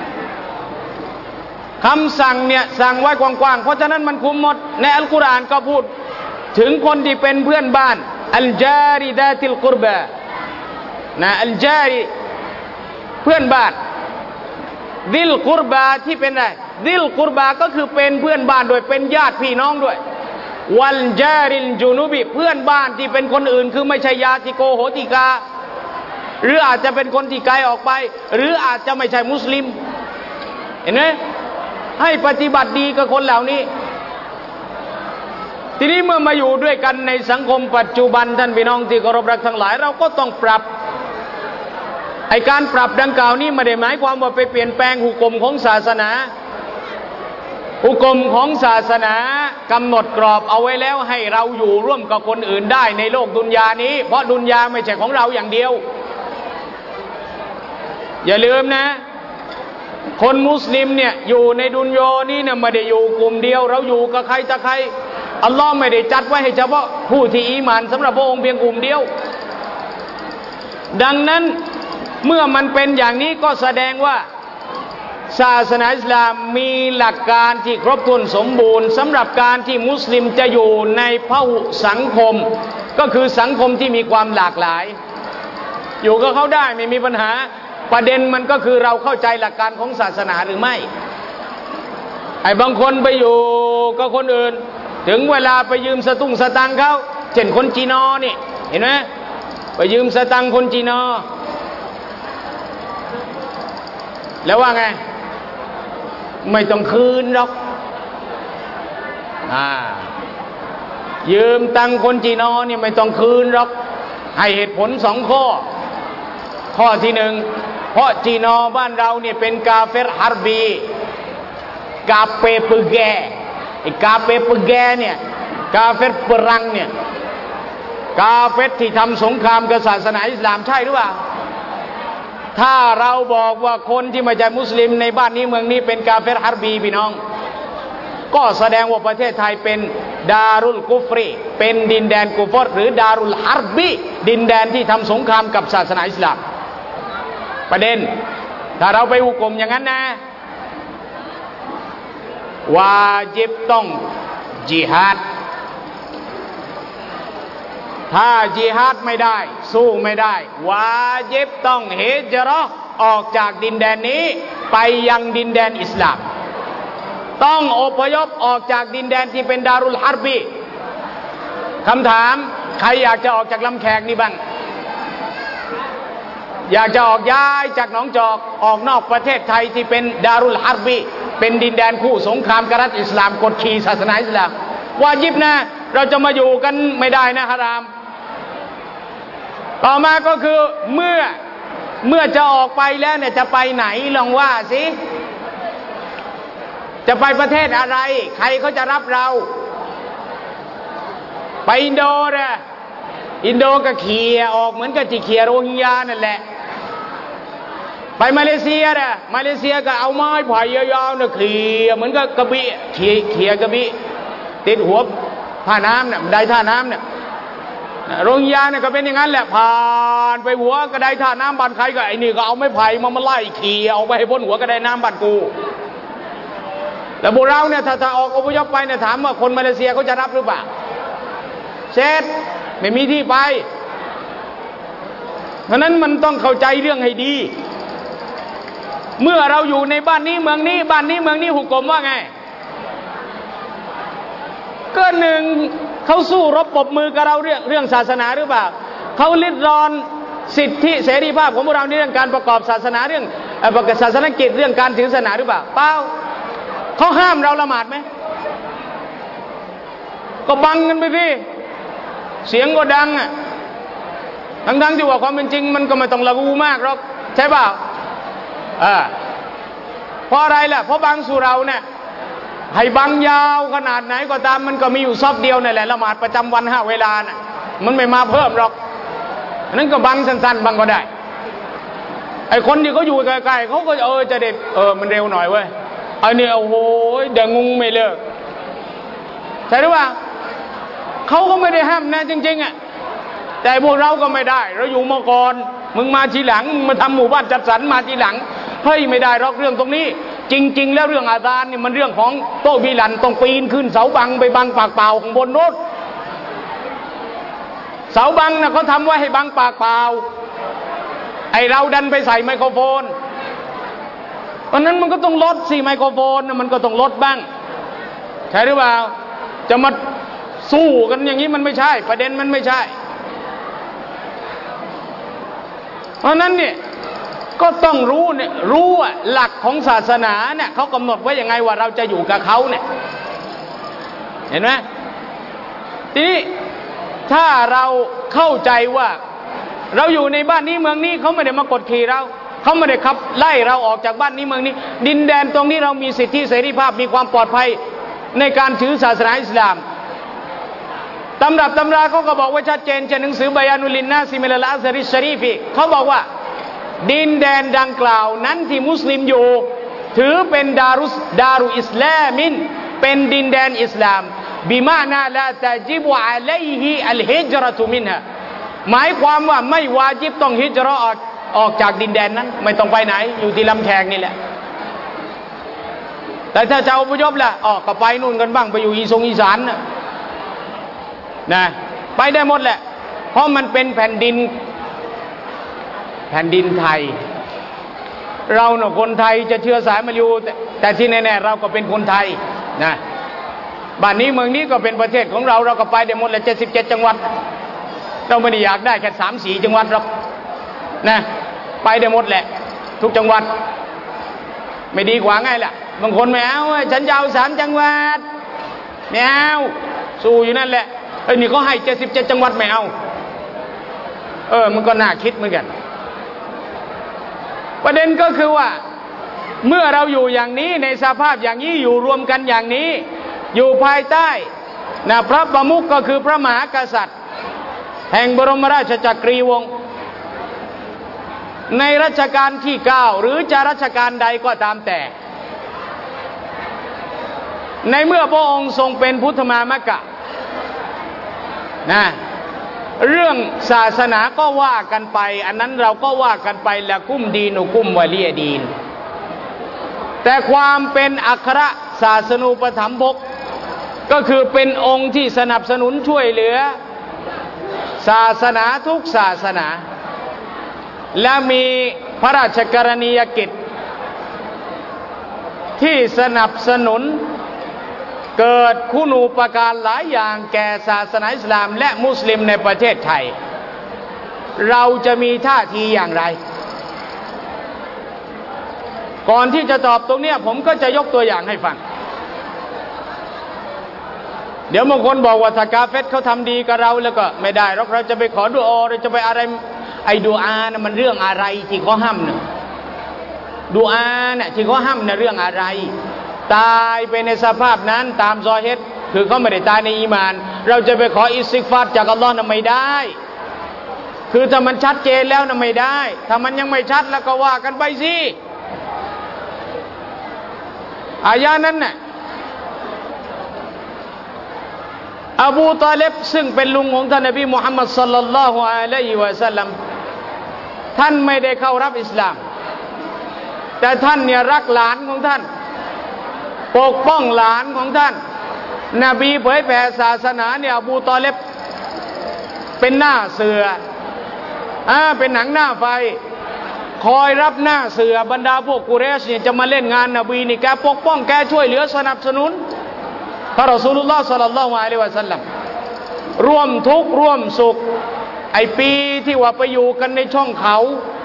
คำสั่งเนี่ยสั่งไว้กว้างๆเพราะฉะนั้นมันคุมหมดในอัลกุรอานก็พูดถึงคนที่เป็นเพื่อนบ้านอัลจาริดาติลกุรบานะอัลจาริเพื่อนบ้านดิลกุรบาที่เป็นอะไรดิลกุรบาก็คือเป็นเพื่อนบ้านด้วยเป็นญาติพี่น้องด้วยวัลจาริลจุนุบิเพื่อนบ้านที่เป็นคนอื่นคือไม่ใช่ญาติโกโหติกาหรืออาจจะเป็นคนที่ไกลออกไปหรืออาจจะไม่ใช่มุสลิมเห็นไหมให้ปฏิบัติดีกับคนเหล่านี้ทีนี้เมื่อมาอยู่ด้วยกันในสังคมปัจจุบันท่านพี่น้องที่เคารพรักทั้งหลายเราก็ต้องปรับไอการปรับดังกล่าวนี้ไม่ได้หมายความว่าไปเปลี่ยนแปลงหุกกลมของศาสนาหุกกลมของศาสนากำหนดกรอบเอาไว้แล้วให้เราอยู่ร่วมกับคนอื่นได้ในโลกดุนยานี้เพราะดุนยาไม่ใช่ของเราอย่างเดียวอย่าลืมนะคนมุสลิมเนี่ยอยู่ในดุนยานี้เนี่ยไม่ได้อยู่กลุ่มเดียวเราอยู่กับใครต่อใครอัลลอฮ์ไม่ได้จัดไว้ให้เฉพาะผู้ที่อีหม่านสำหรับพระองค์เพียงกลุ่มเดียวดังนั้นเมื่อมันเป็นอย่างนี้ก็แสดงว่าศาสนาอิสลามมีหลักการที่ครบถ้วนสมบูรณ์สำหรับการที่มุสลิมจะอยู่ในพหุสังคมก็คือสังคมที่มีความหลากหลายอยู่กับเขาได้ไม่มีปัญหาประเด็นมันก็คือเราเข้าใจหลักการของศาสนาหรือไม่ไอ้บางคนไปอยู่กับคนอื่นถึงเวลาไปยืมสตุ้งสตังค์เขาเช่นคนจีนอนี่เห็นไหมไปยืมสตังค์คนจีนอแล้วว่าไงไม่ต้องคืนหรอกอ่ายืมตังค์คนจีนอนี่ไม่ต้องคืนหรอกให้เหตุผลสองข้อข้อที่หนึ่งเพราะจีนอบ้านเราเนี่ยเป็นกาเฟรฮาร์บีกาเปเปแกไอ้กาเปเปแกเนี่ยกาเฟรเปรังเนี่ยกาเฟรที่ทำสงครามกับศาสนาอิสลามใช่หรือเปล่าถ้าเราบอกว่าคนที่ไม่ใช่มุสลิมในบ้านนี้เมืองนี้เป็นกาเฟรฮาร์บีพี่น้องก็แสดงว่าประเทศไทยเป็นดารุลกุฟรีเป็นดินแดนกุฟรหรือดารุลฮาร์บีดินแดนที่ทำสงครามกับศาสนาอิสลามประเด็นถ้าเราไปหุกกลมอย่างนั้นนะวาญิบต้องจิฮาดถ้าจิฮาดไม่ได้สู้ไม่ได้วาญิบต้องฮิจเราะห์ออกจากดินแดนนี้ไปยังดินแดนอิสลามต้องอพยพออกจากดินแดนที่เป็นดารุลฮาร์บีคำถามใครอยากจะออกจากลำแขกนี่บ้างอยากจะออกย้ายจากหนองจอกออกนอกประเทศไทยที่เป็นดารุลฮาร์บีเป็นดินแดนคู่สงครามกับรัฐอิสลามกดขี่ศาสนาอิสลามวาญิบนะเราจะมาอยู่กันไม่ได้นะฮารามต่อมาก็คือเมื่อเมื่อจะออกไปแล้วเนี่ยจะไปไหนลองว่าสิจะไปประเทศอะไรใครเขาจะรับเราไปอินโดนะอินโดก็เขี่ยออกเหมือนกับที่เขี่ยโรฮิงญานั่นแหละไปมาเลเซียนะมาเลเซียก็เอาไม้ไผ่ยาวๆนะเขี่ยเหมือนกับกระบี่เขี่ยเขี่ยกระบี่ติดหัวท่าน้ำเนี่ยได้ท่าน้ำเนี่ยโรฮิงญาเนี่ยก็เป็นอย่างนั้นแหละผ่านไปหัวกระไดท่าน้ำบ้านใครก็ไอ้นี่ก็เอาไม้ไผ่มามาไล่เขี่ยเอาไปให้พ้นหัวกระไดน้ำบ้านกูแล้วพวกเราเนี่ยถ้าถ้าออกอพยพไปเนี่ยถามว่าคนมาเลเซียเขาจะรับหรือเปล่าเช็ดไม่มีที่ไปเพราะนั้นมันต้องเข้าใจเรื่องให้ดีเมื่อเราอยู่ในบ้านนี้เมืองนี้บ้านนี้เมืองนี้หุกกลมว่าไงก็หนึ่งเขาสู้รบปรบมือกับเราเรื่องเรื่องศาสนาหรือเปล่าเขาลิดรอนสิทธิเสรีภาพของพวกเราในเรื่องการประกอบศาสนาเรื่องประกอบศาสนกิจเรื่องการถือศาสนาหรือเปล่าเปล่าเขาห้ามเราละหมาดไหมก็บังกันไปสิเสียงก็ดังอ่ะทั้งๆที่ว่าความเป็นจริงมันก็ไม่ต้องละกูมากหรอกใช่เปล่าอ่าเพราะอะไรล่ะเพราะบางสุเราเนี่ยให้บังยาวขนาดไหนก็ตามมันก็มีอยู่ซอบเดียวนั่นแหละละหมาดประจำวันห้าเวลาน่ะมันไม่มาเพิ่มหรอกนั่นก็บังสั้นๆบังก็ได้ไอ้คนที่เขาอยู่ใกล้ๆเขาก็เออจะเด็ดเออมันเร็วหน่อยเว้ยไอ้นี่โอ้โหเดี๋ยวงงไม่เลิกใช่หรือเปล่าเขาก็ไม่ได้ห้ามนะจริงๆอ่ะแต่พวกเราก็ไม่ได้เราอยู่มาก่อนมึงมาทีหลังมึงมาทำหมู่บ้านจัดสรรมาทีหลังเฮ้ยไม่ได้หรอกเรื่องตรงนี้จริงๆแล้วเรื่องอาซานนี่มันเรื่องของโต๊ะบิลันต้องปีนขึ้นเสาบังไปบังปากเปล่าของบนโน้นเสาบังนะเขาทำไว้ให้บังปากเปล่าไอเราดันไปใส่ไมโครโฟนเพราะนั้นมันก็ต้องลดสิไมโครโฟนมันก็ต้องลดบ้างใช่หรือเปล่าจะมาสู้กันอย่างนี้มันไม่ใช่ประเด็นมันไม่ใช่เพราะนั้นเนี่ยก็ต้องรู้เนี่ยรู้อ่ะหลักของศาสนาเนี่ยเขากำหนดไว้ยังไงว่าเราจะอยู่กับเขาเนี่ยเห็นไหมทีนี้ถ้าเราเข้าใจว่าเราอยู่ในบ้านนี้เมืองนี้เขาไม่ได้มากดขี่เราเขาไม่ได้ขับไล่เราออกจากบ้านนี้เมืองนี้ดินแดนตรงนี้เรามีสิทธิเสรีภาพมีความปลอดภัยในการถือศาสนาอิสลามตำรับตำราเขาก็บอกไว้ชัดเจนจากหนังสือบายานุลินนาซิมิลลาอัซริชรีฟีเขาบอกว่าดินแดนดังกล่าวนั้นที่มุสลิมอยู่ถือเป็นดารุสดารุอิสลามินเป็นดินแดนอิสลามบิมานาลาตะจิบอะลัยฮิอัลฮิจเราะตุมินฮะหมายความว่าไม่วาญิบต้องฮิจเราะห์ออกออกจากดินแดนนั้นไม่ต้องไปไหนอยู่ที่ลำแขกนี่แหละแต่ถ้าจะอพยพล่ะออกก็ไปนู่นกันบ้างไปอยู่อีสงอีสานนะนะไปได้หมดแหละเพราะมันเป็นแผ่นดินแผ่นดินไทยเราเนาะคนไทยจะเชื้อสายมาอยู่แต่แต่ที่แน่ๆเราก็เป็นคนไทยนะบ้านนี้เมืองนี้ก็เป็นประเทศของเราเราก็ไปได้หมดแหละเจ็ดสิบเจ็ดจังหวัดเราไม่ได้อยากได้แค่สามสี่จังหวัดหรอกนะไปได้หมดแหละทุกจังหวัดไม่ดีกว่าไงล่ะบางคนไม่เอาฉันจะเอาสามจังหวัดไม่เอาสู้อยู่นั่นแหละเอ้ยนี่เขาให้เจ็ดสิบเจ็ดจังหวัดไม่เอาเออมันก็น่าคิดเหมือนกันประเด็นก็คือว่าเมื่อเราอยู่อย่างนี้ในสภาพอย่างนี้อยู่รวมกันอย่างนี้อยู่ภายใต้นะพระประมุขก็คือพระมหากษัตริย์แห่งบรมราชจักรีวงศ์ในรัชกาลที่เก้าหรือจะรัชกาลใดก็ตามแต่ในเมื่อพระองค์ทรงเป็นพุทธมามกะนะเรื่องศาสนาก็ว่ากันไปอันนั้นเราก็ว่ากันไปละกุมดีนุกุมวะลียดีนแต่ความเป็นอัครศาสนูปถัมภกก็คือเป็นองค์ที่สนับสนุนช่วยเหลือศาสนาทุกศาสนาและมีพระราชกรณียกิจที่สนับสนุนเกิดคุณูปการหลายอย่างแก่ศาสนาอิสลามและมุสลิมในประเทศไทยเราจะมีท่าทีอย่างไรก่อนที่จะตอบตรงนี้ผมก็จะยกตัวอย่างให้ฟังเดี๋ยวบางคนบอกว่าถ้ากาเฟรเขาทำดีกับเราแล้วก็ไม่ได้เราจะไปขอดุอาเราจะไปอะไรไอ้ดุอานะมันเรื่องอะไรที่เขาห้ามเนี่ยดุอาเนี่ยที่เขาห้ามเนี่ยเรื่องอะไรตายไปในสภาพนั้นตามซอเฮดคือเขาไม่ได้ตายในอีมานเราจะไปขออิสติฆฟารจากอัลลอฮ์น่ะไม่ได้คือถ้ามันชัดเจนแล้วน่ะไม่ได้ถ้ามันยังไม่ชัดแล้วก็ว่ากันไปสิอายะนั้นน่ะอบูตาลิบซึ่งเป็นลุงของท่านนบีมุฮัมมัดศ็อลลัลลอฮุอะลัยฮิวะซัลลัมท่านไม่ได้เข้ารับอิสลามแต่ท่านเนี่ยรักหลานของท่านปกป้องหลานของท่านนบีเผยแผ่ศาสนาเนี่ยอบูตอเลบเป็นหน้าเสืออ่าเป็นหนังหน้าไฟคอยรับหน้าเสือบรรดาพวกกุเรชเนี่ยจะมาเล่นงานนบีนี่แกปกป้องแกช่วยเหลือสนับสนุนพระรอซูลุลลอฮ์ศ็อลลัลลอฮุอะลัยฮิวะซัลลัมร่วมทุกข์ร่วมสุขไอปีที่ว่าไปอยู่กันในช่องเขา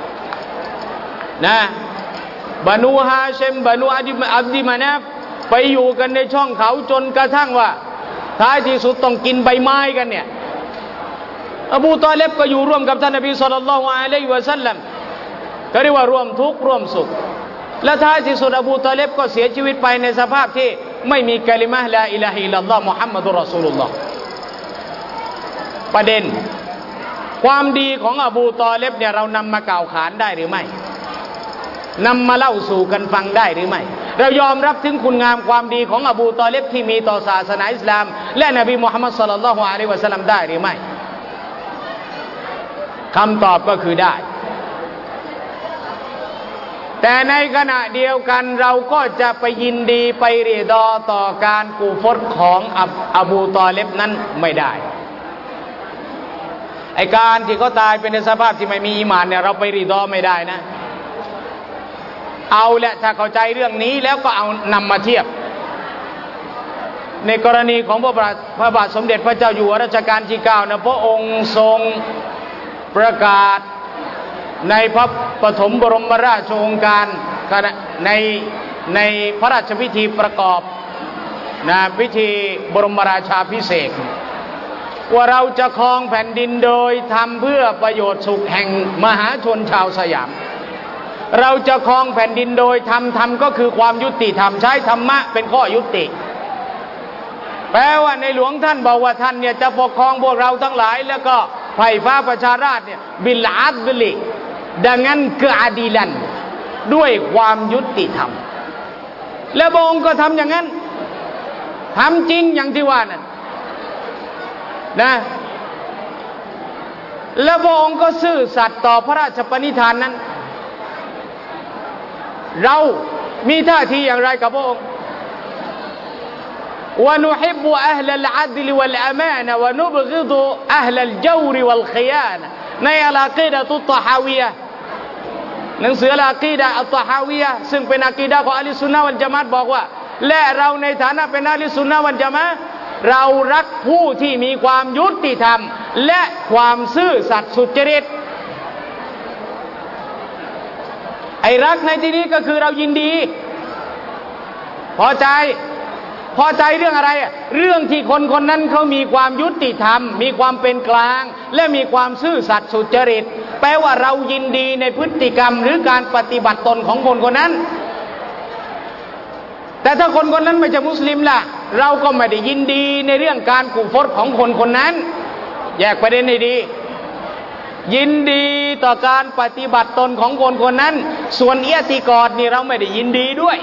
นะบานูฮาเชมบานูอับดิอับดิมานาฟไปอยู่กันในช่องเขาจนกระทั่งว่าท้ายที่สุดต้องกินใบไม้กันเนี่ยอบูตอเลบก็อยู่ร่วมกับท่านนบีศ็อลลัลลอฮุอะลัยฮิวะซัลลัมก็เรียกว่าร่วมทุกข์ร่วมสุขและท้ายที่สุดอบูตอเลบก็เสียชีวิตไปในสภาพที่ไม่มีกะลิมะห์ลาอิลาฮะอิลลัลลอฮ์มุฮัมมัดุรรอซูลุลลอฮ์ประเด็นความดีของอบูตอเลบเนี่ยเรานำมากล่าวขานได้หรือไม่นำมาเล่าสู่กันฟังได้หรือไม่เรายอมรับถึงคุณงามความดีของอบูตอเลบที่มีต่อศาสนาอิสลามและนบีมุฮัมมัดศ็อลลัลลอฮุอะลัยฮิวะซัลลัมได้หรือไม่คำตอบก็คือได้แต่ในขณะเดียวกันเราก็จะไปยินดีไปรีดอต่อการกูฟรของอบูตอเลบนั้นไม่ได้ไอการที่เขาตายเป็นในสภาพที่ไม่มีอีหม่านเนี่ยเราไปรีดอไม่ได้นะเอาแหละถ้าเข้าใจเรื่องนี้แล้วก็เอานำมาเทียบในกรณีของพระบาทพระบาทสมเด็จพระเจ้าอยู่หัวรัชกาลที่เก้านะพระองค์ทรงประกาศในพระปฐมบรมราชโองการในในพระราชพิธีประกอบนะพิธีบรมราชาภิเษกว่าเราจะครองแผ่นดินโดยทำเพื่อประโยชน์สุขแห่งมหาชนชาวสยามเราจะครองแผ่นดินโดยทำทำก็คือความยุติธรรมใช้ธรรมะเป็นข้อยุติแปลว่าในหลวงท่านบอกว่าท่านเนี่ยจะปกครองพวกเราทั้งหลายแล้วก็ไผ่ฟ้าประชาราษฎร์เนี่ยบิลอาดลิดังนั้นกะอาดีลันด้วยความยุติธรรมและพระองค์ก็ทำอย่างนั้นทำจริงอย่างที่ว่านั่นนะและพระองค์ก็ซื่อสัตย์ต่อพระราชปณิธานนั้นเรามีท่าทีอย่างไรกับพระองค์ونحب أهل العدل والأمانة ونبغض أهل الجور والخيانة ในอัลอากีดะตุตตะฮาวียะห์หนังสืออัลอากีดะอัตตะฮาวียะห์ซึ่งเป็นอากีดะห์ของอะห์ลุสซุนนะฮ์วัลญะมาอะห์บอกว่าและเราในฐานะเป็นอะห์ลุสซุนนะฮ์วัลญะมาอะห์เรารักผู้ที่มีความยุติธรรมและความซื่อสัตย์สุจริตไอ้รักในที่นี้ก็คือเรายินดีพอใจพอใจเรื่องอะไรเรื่องที่คนคนนั้นเขามีความยุติธรรมมีความเป็นกลางและมีความซื่อสัตย์สุจริตแปลว่าเรายินดีในพฤติกรรมหรือการปฏิบัติตนของคนคนนั้นแต่ถ้าคนคนนั้นไม่ใช่มุสลิมล่ะเราก็ไม่ได้ยินดีในเรื่องการกุฟรของคนคนนั้นแยกประเด็นให้ดียินดีต่อการปฏิบัติตนของคนคนนั้นส่วนเอียติกอดนี่เราไม่ได้ยินดีด้วย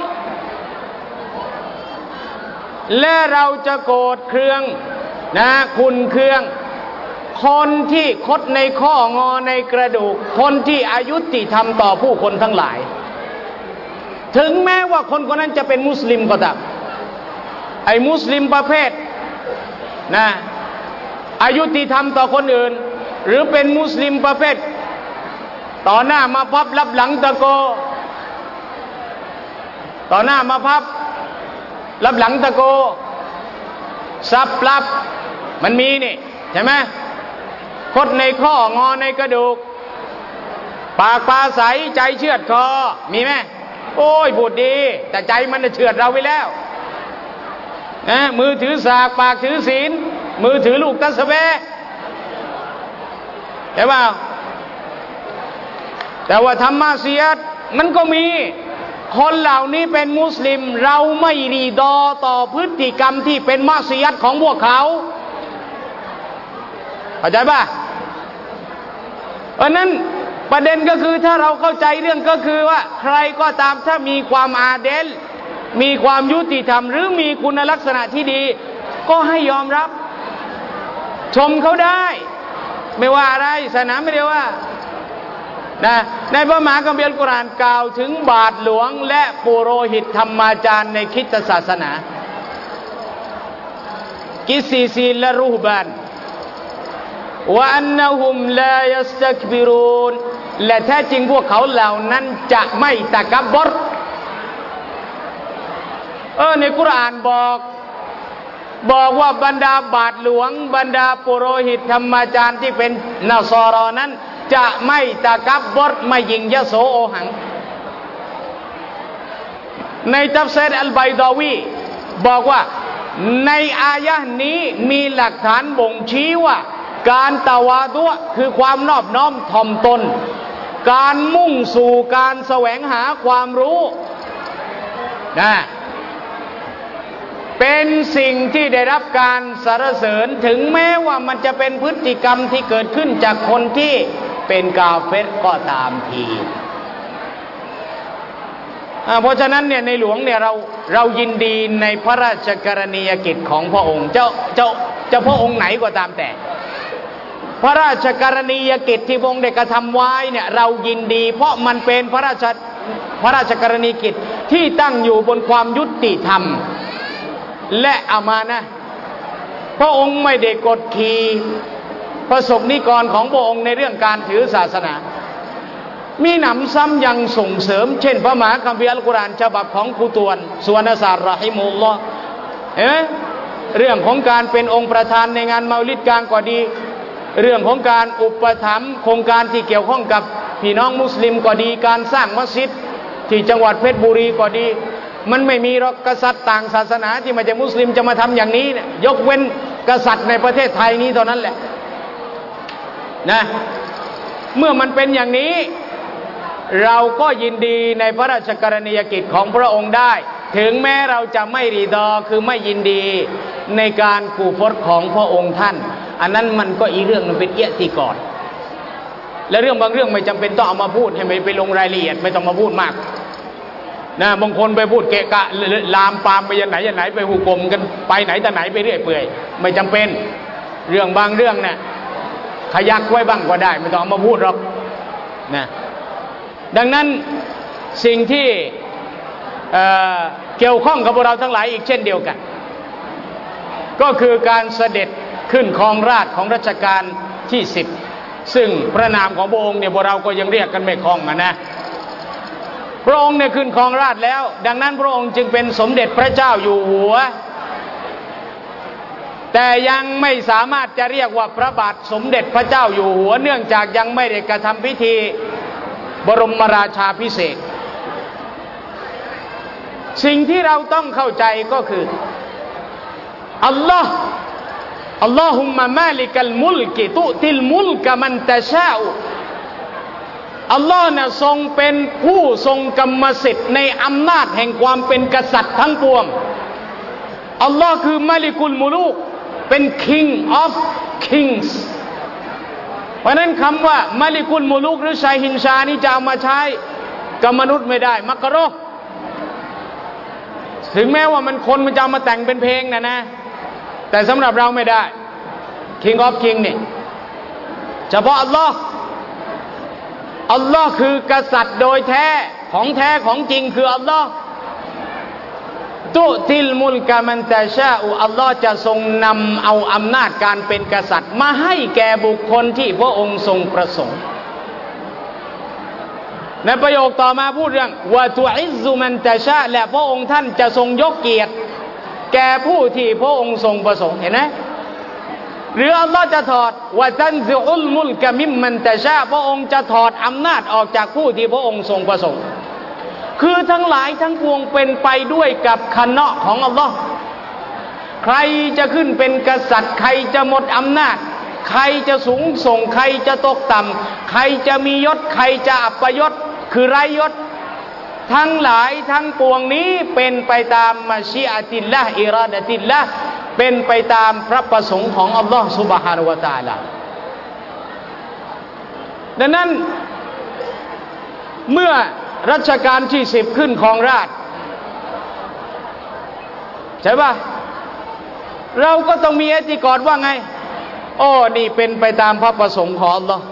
และเราจะโกรธเคืองนะคุณเคืองคนที่คดในข้องอในกระดูกคนที่อายุติธรรมต่อผู้คนทั้งหลายถึงแม้ว่าคนคนนั้นจะเป็นมุสลิมก็ตามไอ้มุสลิมประเภทนะอายุติธรรมต่อคนอื่นหรือเป็นมุสลิมประเภทต่อหน้ามาพับรับหลังตะโกต่อหน้ามาพับรับหลังตะโกซับรับมันมีนี่ใช่ไหมคดในข้องอในกระดูกปากปลาใสใจเชือดคอมีไหมโอ้ยพูดดีแต่ใจมันจะเชือดเราไปแล้วนะมือถือสากปากถือศีลมือถือลูกตัสเบะใช่ป่าวแต่ว่าธรรมะเสียดมันก็มีคนเหล่านี้เป็นมุสลิมเราไม่รีดอต่อพฤติกรรมที่เป็นมัสยิดของพวกเขาเข้าใจป่ะเพราะนั้นประเด็นก็คือถ้าเราเข้าใจเรื่องก็คือว่าใครก็ตามถ้ามีความอาเดลมีความยุติธรรมหรือมีคุณลักษณะที่ดีก็ให้ยอมรับชมเขาได้ไม่ว่าอะไรศาสนาไม่ได้ว่านะในพระมหาคัมภีร์อัลกุรอานกล่าวถึงบาทหลวงและปุโรหิตธรรมาจารย์ในคริสตศาสนากิซีซีและรูฮบานว่าอันนะฮุมลายัสตักบิรูนและแท้จริงพวกเขาเหล่านั้นจะไม่ตะกับบรเออในกุรอานบอกบอกว่าบรรดาบาทหลวงบรรดาปุโรหิตธรรมจารย์ที่เป็นนาซอรอนั้นจะไม่ตะกับบดไม่ยิงยโสโอหังในตัฟซีรอัลบัยดาวีบอกว่าในอายะห์นี้มีหลักฐานบ่งชี้ว่าการตะวาดุคือความนอบน้อมถ่อมตนการมุ่งสู่การแสวงหาความรู้นะเป็นสิ่งที่ได้รับการสรรเสริญถึงแม้ว่ามันจะเป็นพฤติกรรมที่เกิดขึ้นจากคนที่เป็นกาเฟรก็ตามทีเพราะฉะนั้นเนี่ยในหลวงเนี่ยเราเรายินดีในพระราชกรณียกิจของพระองค์เจ้าเจ้าเจ้าพระองค์ไหนก็ตามแต่พระราชกรณียกิจที่พระองค์ได้กระทำไว้เนี่ยเรายินดีเพราะมันเป็นพระราชพระราชกรณียกิจที่ตั้งอยู่บนความยุติธรรมและอามานะห์พระองค์ไม่ได้กดขี่ประสบนิกรของพระองค์ในเรื่องการถือศาสนามีหนำซ้ำยังส่งเสริมเช่นพระมหาคัมภีร์อัลกุรอานฉบับของครูตวนสุวรรณศาสตร์รอฮิมุลลอฮ์เห็นไหมเรื่องของการเป็นองค์ประธานในงานเมาลิดกลางก็ดีเรื่องของการอุปถัมภ์โครงการที่เกี่ยวข้องกับพี่น้องมุสลิมก็ดีการสร้างมัสยิดที่จังหวัดเพชรบุรีก็ดีมันไม่มีหรอกกษัตริย์ต่างศาสนาที่มาจากมุสลิมจะมาทำอย่างนี้เนี่ยยกเว้นกษัตริย์ในประเทศไทยนี้เท่านั้นแหละนะเมื่อมันเป็นอย่างนี้เราก็ยินดีในพระราชกรณียกิจของพระองค์ได้ถึงแม้เราจะไม่รีดอคือไม่ยินดีในการกูฟรของพระองค์ท่านอันนั้นมันก็อีกเรื่องนึงเป็นเอียติกอดและเรื่องบางเรื่องไม่จำเป็นต้องเอามาพูดให้ไม่ไปลงรายละเอียดไม่ต้องมาพูดมากนะบางคนไปพูดเกะกะลามปามไปยันไหนยันไหนไปหุกลมกันไปไหนแต่ไหนไปเรื่อยเปื่อยไม่จำเป็นเรื่องบางเรื่องเนี่ยขยักไว้บ้างก็ได้ไม่ต้องเอามาพูดหรอกนะดังนั้นสิ่งที่เอ่อเกี่ยวข้องกับพวกเราทั้งหลายอีกเช่นเดียวกันก็คือการเสด็จขึ้นครองราชย์ของรัชกาลที่สิบซึ่งพระนามของพระองค์เนี่ยพวกเราก็ยังเรียกกันไม่คล่องนะนะพระองค์เนี่ยขึ้นครองราชย์แล้วดังนั้นพระองค์จึงเป็นสมเด็จพระเจ้าอยู่หัวแต่ยังไม่สามารถจะเรียกว่าพระบาทสมเด็จพระเจ้าอยู่หัวเนื่องจากยังไม่ได้กระทำพิธีบรมราชาภิเษกสิ่งที่เราต้องเข้าใจก็คืออัลลอฮ์อัลลอฮุมมะมาลิกัลมุลกิตุติลมุลกะมันตะชาอุอัลลอฮ์เนี่ยทรงเป็นผู้ทรงกรรมสิทธิ์ในอำนาจแห่งความเป็นกษัตริย์ทั้งปวงอัลลอฮ์คือมาลิกุลมุลูกเป็น King of Kings เพราะนั้นคำว่ามาลิกุลมุลูกหรือชัยฮินชานี่จะเอามาใช้กับมนุษย์ไม่ได้มักกะโรถึงแม้ว่ามันคนมันจะเอามาแต่งเป็นเพลงนะนะแต่สำหรับเราไม่ได้ King of King นี่เฉพาะอัลลอฮ์อัลลอฮ์คือกษัตริย์โดยแท้ของแท้ของจริงคืออัลลอฮ์ตุติลมุลกะมันตะชาอุอัลลอฮ์จะทรงนำเอาอำนาจการเป็นกษัตริย์มาให้แก่บุคคลที่พระองค์ทรงประสงค์ในประโยคต่อมาพูดเรื่องวะตุอิซซุมันตะชาและพระองค์ท่านจะทรงยกเกียรติแก่ผู้ที่พระองค์ทรงประสงค์เห็นไหมหรืออัลลอฮ์จะถอดวะตันซิอุลมุลกะมิมมันตะชาพระองค์จะถอดอำนาจออกจากผู้ที่พระองค์ทรงประสงค์คือทั้งหลายทั้งปวงเป็นไปด้วยกับคณะของอัลลอฮ์ใครจะขึ้นเป็นกษัตริย์ใครจะหมดอำนาจใครจะสูงส่งใครจะตกต่ำใครจะมียศใครจะอัปยศคือไร้ยศทั้งหลายทั้งปวงนี้เป็นไปตามมัชีอะติลละห์อิรอดะติลละห์เป็นไปตามพระประสงค์ของอัลลอฮ์ซุบฮานะฮูวะตะอาลาดังนั้นเมื่อรัชกาลที่สิบขึ้นครองราชย์ใช่ป่ะเราก็ต้องมีอธิกรณ์ว่าไงโอ้นี่เป็นไปตามพระประสงค์ของอัลลอฮ์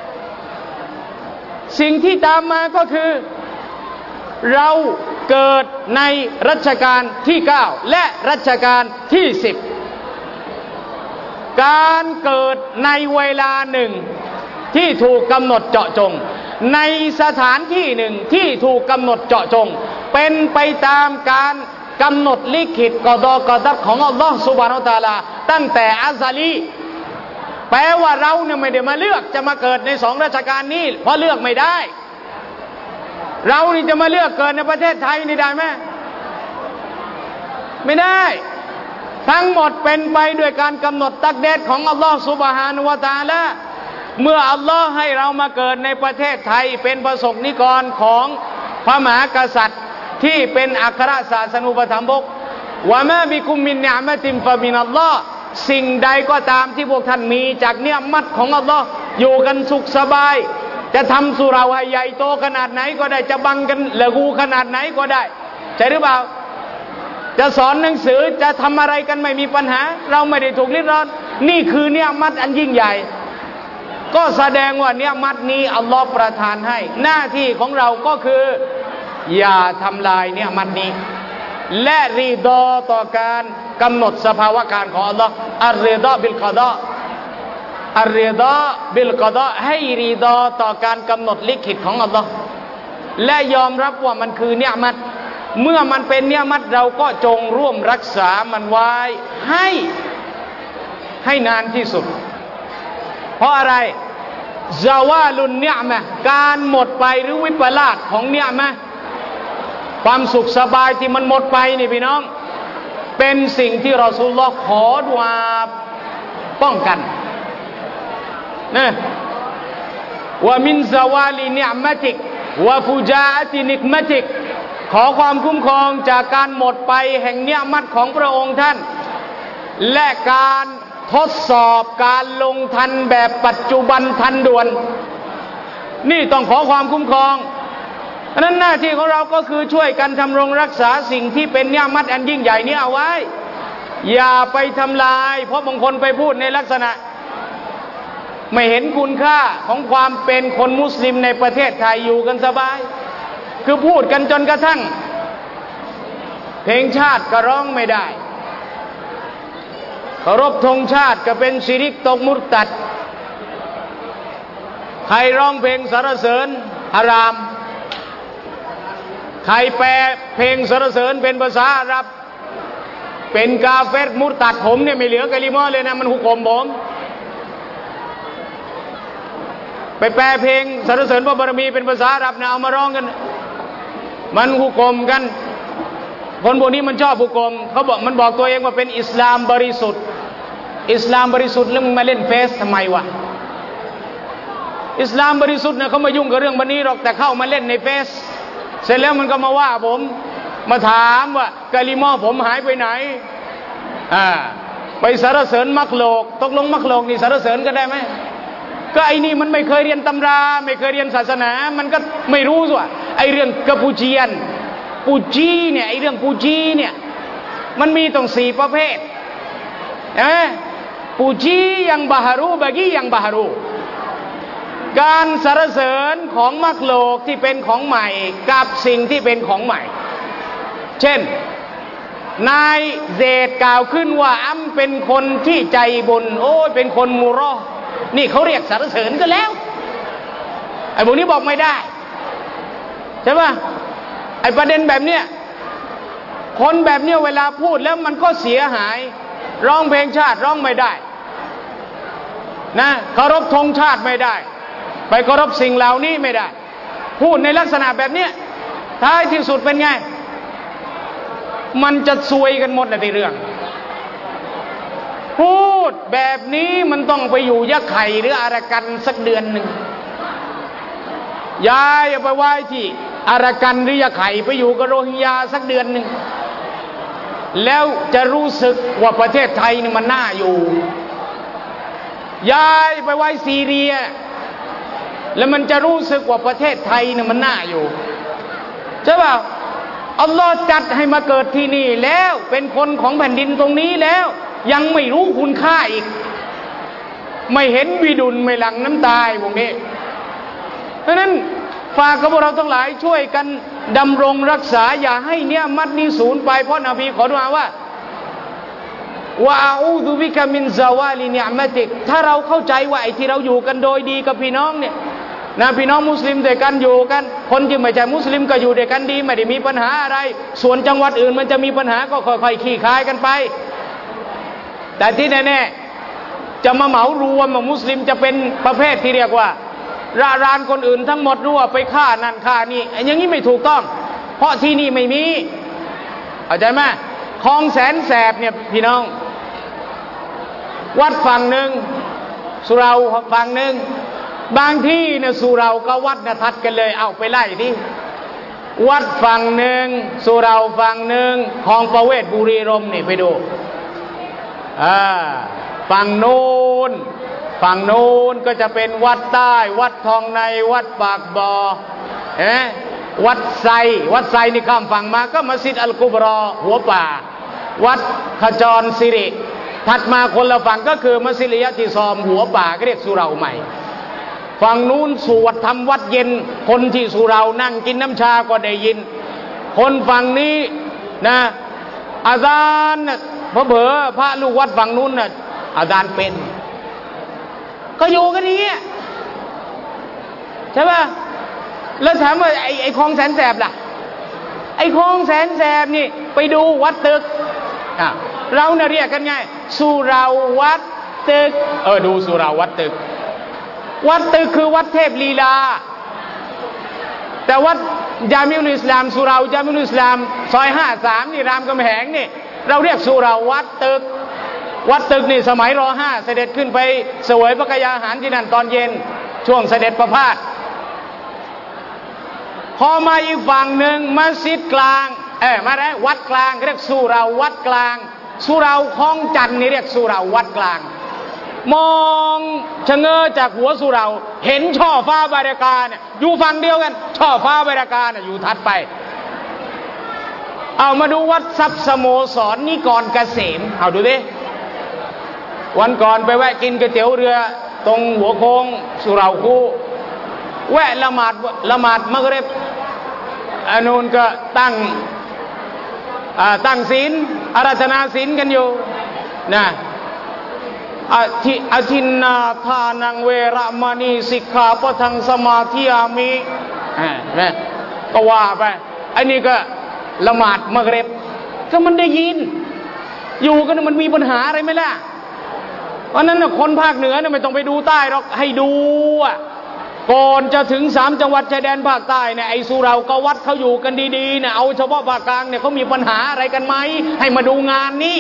สิ่งที่ตามมาก็คือเราเกิดในรัชกาลที่เก้าและรัชกาลที่สิบการเกิดในเวลาหนึ่งที่ถูกกำหนดเจาะจงในสถานที่หนึ่งที่ถูกกำหนดเจาะจงเป็นไปตามการกำหนดลิขิตกอฎอกอดัรของอัลลอฮ์ซุบฮานะฮูวะตะอาลาตั้งแต่อัซซาลีแปลว่าเราเนี่ยไม่ได้มาเลือกจะมาเกิดในสองราชการนี้เพราะเลือกไม่ได้เรานี่จะมาเลือกเกิดในประเทศไทยนี่ได้ไหมไม่ได้ทั้งหมดเป็นไปด้วยการกำหนดตักเดรของอัลลอฮ์ซุบฮานะฮูวะตะอาลาเมื่ออัลลอฮ์ให้เรามาเกิดในประเทศไทยเป็นประสบนิกรของพระมหากษัตริย์ที่เป็นอัครศาสนูปถัมภกวะมาบิกุมมินนิอ์มะตินฟะมินัลลอฮ์สิ่งใดก็ตามที่พวกท่านมีจากเนืมัดของอัลลอฮ์อยู่กันสุขสบายจะทำสุราให้ใหญ่โตขนาดไหนก็ได้จะบังกันละกูขนาดไหนก็ได้ใช่หรือเปล่าจะสอนหนังสือจะทำอะไรกันไม่มีปัญหาเราไม่ได้ถูกริดรอนนี่คือเนืมัดอันยิ่งใหญ่ก็แสดงว่าเนืมัดนี้อัลลอฮ์ประทานให้หน้าที่ของเราก็คืออย่าทำลายเนืมัดนี้และรีดอต่อการกำหนดสภาวะการของอัลลอฮ์อัรรีดอบิลกอฎออัรรีดอบิลกอฎอให้รีดอต่อการกำหนดลิขิตของอัลลอฮ์และยอมรับว่ามันคือเนืมัดเมื่อมันเป็นเนืมัดเราก็จงร่วมรักษามันไว้ให้ให้นานที่สุดเพราะอะไรซาวาลุนเนืมะการหมดไปหรือวิปลาสของเนืมะความสุขสบายที่มันหมดไปนี่พี่น้องเป็นสิ่งที่รอซูลุลลอฮ์ขอดุอาป้องกันนะวะมินซาวาลินิอ์มะติกวะฟุจาอะตินิกมะติกขอความคุ้มครองจากการหมดไปแห่งเนืมัดของพระองค์ท่านและการทดสอบการลงทันแบบปัจจุบันทันด่วนนี่ต้องขอความคุ้มครองเพราะนั้นหน้าที่ของเราก็คือช่วยกันทำรงรักษาสิ่งที่เป็นเนืมัดอันยิ่งใหญ่นี้เอาไว้อย่าไปทำลายเพราะบางคนไปพูดในลักษณะไม่เห็นคุณค่าของความเป็นคนมุสลิมในประเทศไทยอยู่กันสบายคือพูดกันจนกระทั่งเพลงชาติก็ร้องไม่ได้เคารพธงชาติก็เป็นชิริกตกมุรตัดใครร้องเพลงสรรเสริญฮารามใครแปลเพลงสรรเสริญเป็นภาษาอาหรับเป็นกาเฟรมุรตัดผมเนี่ยไม่เหลือกะลิมอเลยนะมันหุกมผมไปแปลเพลงสรรเสริญพระบารมีเป็นภาษาอาหรับนะเอามาร้องกันมันหุกมกันคนพวกนี้มันชอบหุกมเขาบอกมันบอกตัวเองว่าเป็นอิสลามบริสุทธิ์อิสลามบริสุทธิ์แล้วมึงมาเล่นเฟซทำไมวะอิสลามบริสุทธิ์เนี่ยเขาไม่ยุ่งกับเรื่องบันนี้หรอกแต่เข้ามาเล่นในเฟซเสร็จแล้วมันก็มาว่าผมมาถามว่ากะลิมอผมหายไปไหนอ่าไปสรรเสริญมักโลกตกลงมักโลกนี่สรรเสริญก็ได้ไหมก็ไอ้นี่มันไม่เคยเรียนตำราไม่เคยเรียนศาสนามันก็ไม่รู้สิว่าไอ้เรื่องกะปูเจียนปูจีเนี่ยไอ้เรื่องปูจีเนี่ยมันมีต้องสี่ประเภทเห็นไหมปูจียังบาฮารูบากียังบาฮารูการสรรเสริญของมักโลกที่เป็นของใหม่กับสิ่งที่เป็นของใหม่เช่นนายเซดกล่าวขึ้นว่าอัมเป็นคนที่ใจบุญโอ้ยเป็นคนมุรอนี่เขาเรียกสรรเสริญก็แล้วไอ้พวกนี้บอกไม่ได้ใช่ป่ะไอ้ประเด็นแบบเนี้ยคนแบบเนี้ยเวลาพูดแล้วมันก็เสียหายร้องเพลงชาติร้องไม่ได้นะเคารพธงชาติไม่ได้ไปเคารพสิ่งเหล่านี้ไม่ได้พูดในลักษณะแบบเนี้ยท้ายที่สุดเป็นไงมันจะซวยกันหมดในเรื่องพูดแบบนี้มันต้องไปอยู่ยะไข่หรืออารากันสักเดือนหนึ่งย้ายไปไว้ที่อารากันหรือยะไข่ไปอยู่กับโรฮิงญาสักเดือนหนึ่งแล้วจะรู้สึกว่าประเทศไทยนี่มันน่าอยู่ย้ายไปไว้ซีเรียแล้วมันจะรู้สึกว่าประเทศไทยนี่มันน่าอยู่ใช่ป่ะอัลลอฮ์จัดให้มาเกิดที่นี่แล้วเป็นคนของแผ่นดินตรงนี้แล้วยังไม่รู้คุณค่าอีกไม่เห็นวิดุลไม่หลั่งน้ำตาพวกนี้เพราะนั้นฝากกับพวกเราทั้งหลายช่วยกันดำรงรักษาอย่าให้เนี้ยมัดนี้สูญไปเพราะนบีขอดุอาว่าวะอาอูซุบิกะมินซาวาลินิอ์มะติกถ้าเราเข้าใจว่าไอ้ที่เราอยู่กันโดยดีกับพี่น้องเนี่ยนะพี่น้องมุสลิมด้วยกันอยู่กันคนที่ไม่ใช่มุสลิมก็อยู่ด้วยกันดีไม่ได้มีปัญหาอะไรส่วนจังหวัดอื่นมันจะมีปัญหาก็ค่อยๆขี้คายกันไปแต่ที่แน่ๆจะมาเหมารวมว่ามุสลิมจะเป็นประเภทที่เรียกว่าระรานคนอื่นทั้งหมดรู้ว่าไปฆ่านั่นฆ่านี่อย่างนี้ไม่ถูกต้องเพราะที่นี่ไม่มีเข้าใจไหมคลองแสนแสบเนี่ยพี่น้องวัดฝั่งหนึ่งสุเหร่าฝั่งหนึ่งบางที่เนี่ยสุเหร่าก็วัดนะทัดกันเลยเอาไปไล่ที่วัดฝั่งหนึ่งสุเหร่าฝั่งหนึ่งคลองประเวศบุรีรมย์นี่ไปดูอ่าฝั่งโน้นฝั่งโน้นก็จะเป็นวัดใต้วัดทองในวัดปากบ่อเห็นไหมวัดไซวัดไซนี่ข้ามฝั่งมาก็มัสยิดอัลกุบรอหัวป่าวัดขจรสิริถัดมาคนละฝั่งก็คือมัสยิดยะติซอมหัวป่าก็เรียกสุเหร่าใหม่ฝั่งนู้นสวดทำวัดเย็นคนที่สุเหร่านั่งกินน้ำชาก็ได้ยินคนฝั่งนี้นะอาจารย์พระเบอพระลูกวัดฝั่งนู้นน่ะอาจารย์เป็นก็อยู่กันอย่างเงี้ยใช่ป่ะแล้วถามว่าไอ้ไอ้คลองแสนแสบล่ะไอ้คลองแสนแสบนี่ไปดูวัดตึกอ่ะเราเนี่ยเรียกกันไงสุเหร่าวัดตึกเออดูสุเหร่าวัดตึกวัดตึกคือวัดเทพลีลาแต่วัดจามิอุลอิสลามสุเหร่าจามิอุลอิสลามซอยห้าสามนี่รามคำแหงนี่เราเรียกสุเหร่าวัดตึกวัดตึกนี่สมัยรอห้าเสด็จขึ้นไปเสวยพระกยาหารที่นั่นตอนเย็นช่วงเสด็จประพาสพอมาอีกฝั่งหนึ่งมัสยิดกลางเออมาได้วัดกลางเรียกสุเหร่าวัดกลางสุเหร่าคลองจันทร์นี่เรียกสุเหร่าวัดกลางมองชะเง้อจากหัวสุเหร่าเห็นช่อฟ้าบารากาเนี่ยอยู่ฝั่งเดียวกันช่อฟ้าบารากาเนี่ยอยู่ถัดไปเอามาดูวัดทรัพย์สโมสรนี่ก่อนเกษมเอาดูดิวันก่อนไปแวะกินก๋วยเตี๋ยวเรือตรงหัวโค้งสุเหร่าคู่แวะละหมาดละหมาดมักริบอานูนก็ตั้งตั้งศีลอาราธนาศีลกันอยู่นะอธิอธินนาทานังเวรมณีสิกขาปะทังสมาธิอามินะก็ว่าไปอันนี้ก็ละหมาดมักริบก็มันได้ยินอยู่กันมันมีปัญหาอะไรไหมล่ะเพราะนั้นนะคนภาคเหนือเนี่ยไม่ต้องไปดูใต้หรอกให้ดูอ่ะก่อนจะถึงสามจังหวัดชายแดนภาคใต้เนี่ยไอ้สุเหร่าก็วัดเขาอยู่กันดีๆเนี่ยเอาเฉพาะภาคกลางเนี่ยเขามีปัญหาอะไรกันไหมให้มาดูงานนี้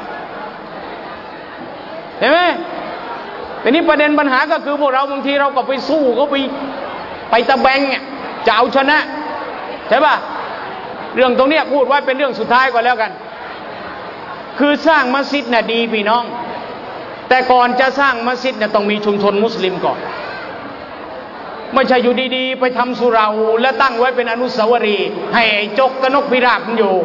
เห็นไหมแต่นี้ประเด็นปัญหาก็คือพวกเราบางทีเราก็ไปสู้เขาไปไปตะแบงเนี่ยจะเอาชนะใช่ป่ะเรื่องตรงเนี้ยพูดไว้เป็นเรื่องสุดท้ายก่อนแล้วกันคือสร้างมัสยิดน่ะดีพี่น้องแต่ก่อนจะสร้างมัสยิดเนี่ยต้องมีชุมชนมุสลิมก่อนไม่ใช่อยู่ดีๆไปทำสุเหร่าและตั้งไว้เป็นอนุสาวรีย์ให้จกกระนกพิราบมันอยู่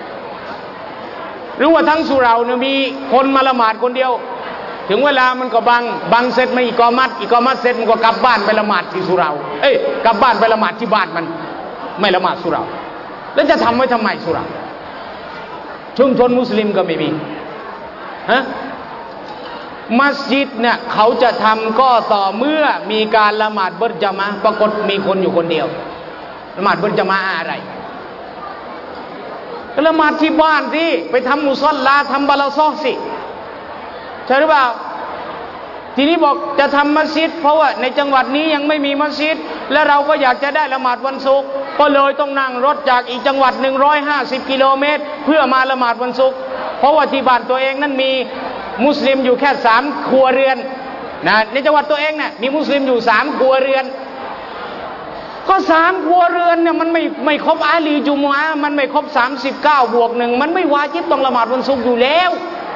หรือว่าทั้งสุเหร่าเนี่ยมีคนมาละหมาดคนเดียวถึงเวลามันก็บังบังเสร็จไม่อีกอมัดอีกอมัดเสร็จมันก็กลับบ้านไปละหมาดที่สุเหร่าเอ้ยกลับบ้านไปละหมาดที่บ้านมันไม่ละหมาดสุเหร่าแล้วจะทำไว้ทำไมสุเหร่าชุมชนมุสลิมก็ไม่มีฮะมัสยิดเนี่ยเขาจะทำก็ต่อเมื่อมีการละหมาดเบิดญะมาอะห์ปรากฏมีคนอยู่คนเดียวละหมาดเบิดญะมาอะห์อะไรก็ละหมาดที่บ้านสิไปทำมุศอลลาทำบาลาซอสิใช่หรือเปล่าทีนี้บอกจะทำมัสยิดเพราะว่าในจังหวัดนี้ยังไม่มีมัสยิดและเราก็อยากจะได้ละหมาดวันศุกร์ก็เลยต้องนั่งรถจากอีกจังหวัดหนึ่งร้อยห้าสิบกิโลเมตรเพื่อมาละหมาดวันศุกร์เพราะว่าที่บ้านตัวเองนั้นมีมุสลิมอยู่แค่สามครัวเรือนนะในจังหวัดตัวเองเนี่ยมีมุสลิมอยู่สามครัวเรือนก็สามครัวเรือนเนี่ยมันไม่ไม่ครบอาลีจุมอะห์มันไม่ครบสามสิบเก้าบวกหนึ่งมันไม่วาญิบต้องละหมาดวันศุกร์อยู่แล้ว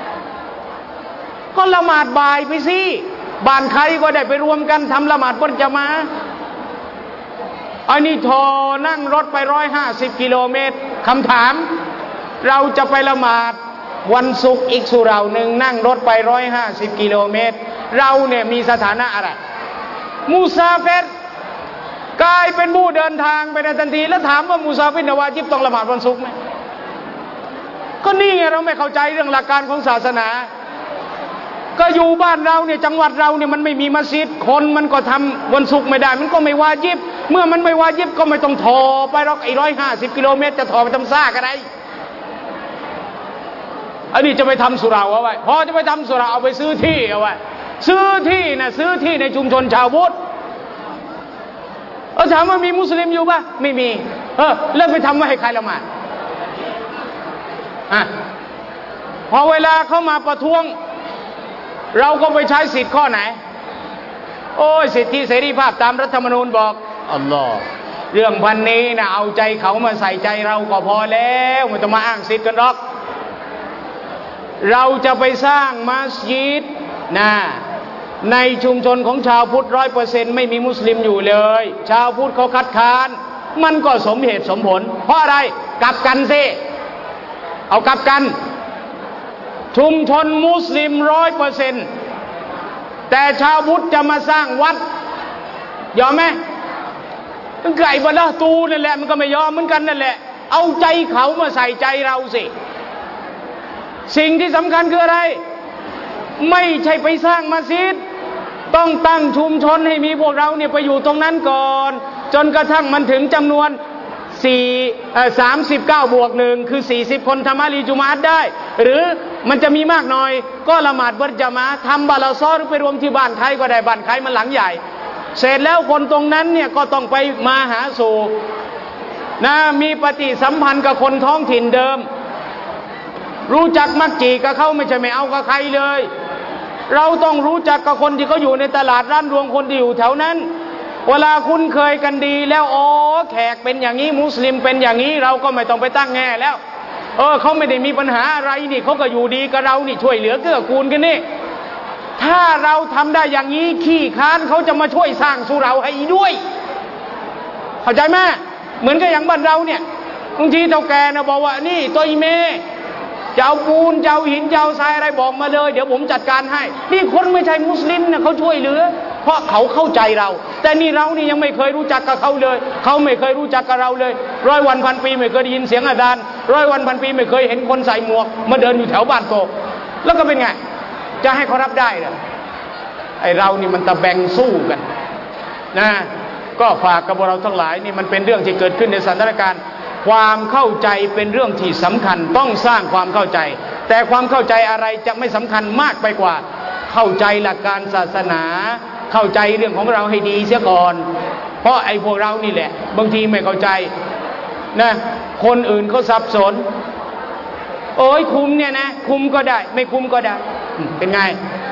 ก็ละหมาดบ่ายไปสิบ้านใครก็ได้ไปรวมกันทำละหมาดวันญะมาอะห์อันนี้ทอนั่งรถไปร้อยห้าสิบกิโลเมตรคำถามเราจะไปละหมาดวันศุกร์อีกสุเหร่าหนึ่งนั่งรถไปร้อยห้าสิบกิโลเมตรเราเนี่ยมีสถานะอะไรมุซาฟิรกลายเป็นผู้เดินทางไปในทันทีแล้วถามว่ามุซาฟิรวาญิบต้องละหมาดวันศุกร์ไหมก็นี่ไงเราไม่เข้าใจเรื่องหลักการของศาสนาก็อยู่บ้านเราเนี่ยจังหวัดเราเนี่ยมันไม่มีมัสยิดคนมันก็ทำวันศุกร์ไม่ได้มันก็ไม่วาญิบเมื่อมันไม่วาญิบก็ไม่ต้องทอไปหรอกไอ้ร้อยห้าสิบกิโลเมตรจะทอไปทำซ่ากันได้อันนี้จะไปทำสุราเอาไว้พอจะไปทำสุราเอาไปซื้อที่เอาไว้ซื้อที่นะซื้อที่ในชุมชนชาวพุทธเออถามว่ามีมุสลิมอยู่ป่ะไม่มีเออเลิกไปทำไว้ให้ใครละหมาดอ่ะพอเวลาเข้ามาประท้วงเราก็ไปใช้สิทธิ์ข้อไหนโอ้ยสิทธิเสรีภาพตามรัฐธรรมนูญบอกอัลลอฮ์เรื่องพันนี้นะเอาใจเขามาใส่ใจเราก็พอแล้วไม่ต้องมาอ้างสิทธิ์กันหรอกเราจะไปสร้างมัสยิดนะในชุมชนของชาวพุทธร้อยเปอร์เซ็นต์ไม่มีมุสลิมอยู่เลยชาวพุทธเขาคัดค้านมันก็สมเหตุสมผลเพราะอะไรกลับกันสิเอากลับกันชุมชนมุสลิมร้อยเปอร์เซ็นต์แต่ชาวพุทธจะมาสร้างวัดยอมไหมมันไก่บรรดาตูนั่นแหละมันก็ไม่ยอมเหมือนกันนั่นแหละเอาใจเขามาใส่ใจเราสิสิ่งที่สำคัญคืออะไรไม่ใช่ไปสร้างมัสยิดต้องตั้งชุมชนให้มีพวกเราเนี่ยไปอยู่ตรงนั้นก่อนจนกระทั่งมันถึงจำนวนสี่สามสิบเก้าบวกหนึ่งคือสี่สิบคนทำอาลีจุมาตได้หรือมันจะมีมากหน่อยก็ละหมาดบัดญะมาทำบาลาซอหรือไปรวมที่บ้านใครก็ได้บ้านใครมันหลังใหญ่เสร็จแล้วคนตรงนั้นเนี่ยก็ต้องไปมาหาสู่นะมีปฏิสัมพันธ์กับคนท้องถิ่นเดิมรู้จักมักจีกับเขาไม่ใช่ไม่เอากับใครเลยเราต้องรู้จักกับคนที่เขาอยู่ในตลาดร้านรวงคนที่อยู่แถวนั้นเวลาคุ้นเคยกันดีแล้วอ๋อแขกเป็นอย่างนี้มุสลิมเป็นอย่างนี้เราก็ไม่ต้องไปตั้งแง่แล้วเออเขาไม่ได้มีปัญหาอะไรนี่เขาก็อยู่ดีกับเรานี่ช่วยเหลือเกื้อกูลกันนี่ถ้าเราทำได้อย่างนี้ขี้ค้านเขาจะมาช่วยสร้างสุเราให้ด้วยเข้าใจไหมเหมือนกับอย่างบ้านเราเนี่ยบางทีเฒ่าแก่นะบอกว่านี่ตัวอีเมจะเอาปูนจะเอาหินจะเอาทรายอะไรบอกมาเลยเดี๋ยวผมจัดการให้นี่คนไม่ใช่มุสลิมนะเขาช่วยเหลือเพราะเขาเข้าใจเราแต่นี่เรานี่ยังไม่เคยรู้จักกับเขาเลยเขาไม่เคยรู้จักกับเราเลยร้อยวันพันปีไม่เคยได้ยินเสียงอาจารย์ร้อยวันพันปีไม่เคยเห็นคนใส่หมวกมาเดินอยู่แถวบ้านโตแล้วก็เป็นไงจะให้เขารับได้เหรอไอเรานี่มันตะแบงสู้กันนะก็ฝากกับเราทั้งหลายนี่มันเป็นเรื่องที่เกิดขึ้นในสถานการณ์ความเข้าใจเป็นเรื่องที่สำคัญต้องสร้างความเข้าใจแต่ความเข้าใจอะไรจะไม่สำคัญมากไปกว่าเข้าใจหลักการศาสนาเข้าใจเรื่องของเราให้ดีเสียก่อนเพราะไอ้พวกเรานี่แหละบางทีไม่เข้าใจนะคนอื่นเขาสับสนโอ้ยคุมเนี่ยนะคุมก็ได้ไม่คุมก็ได้เป็นไง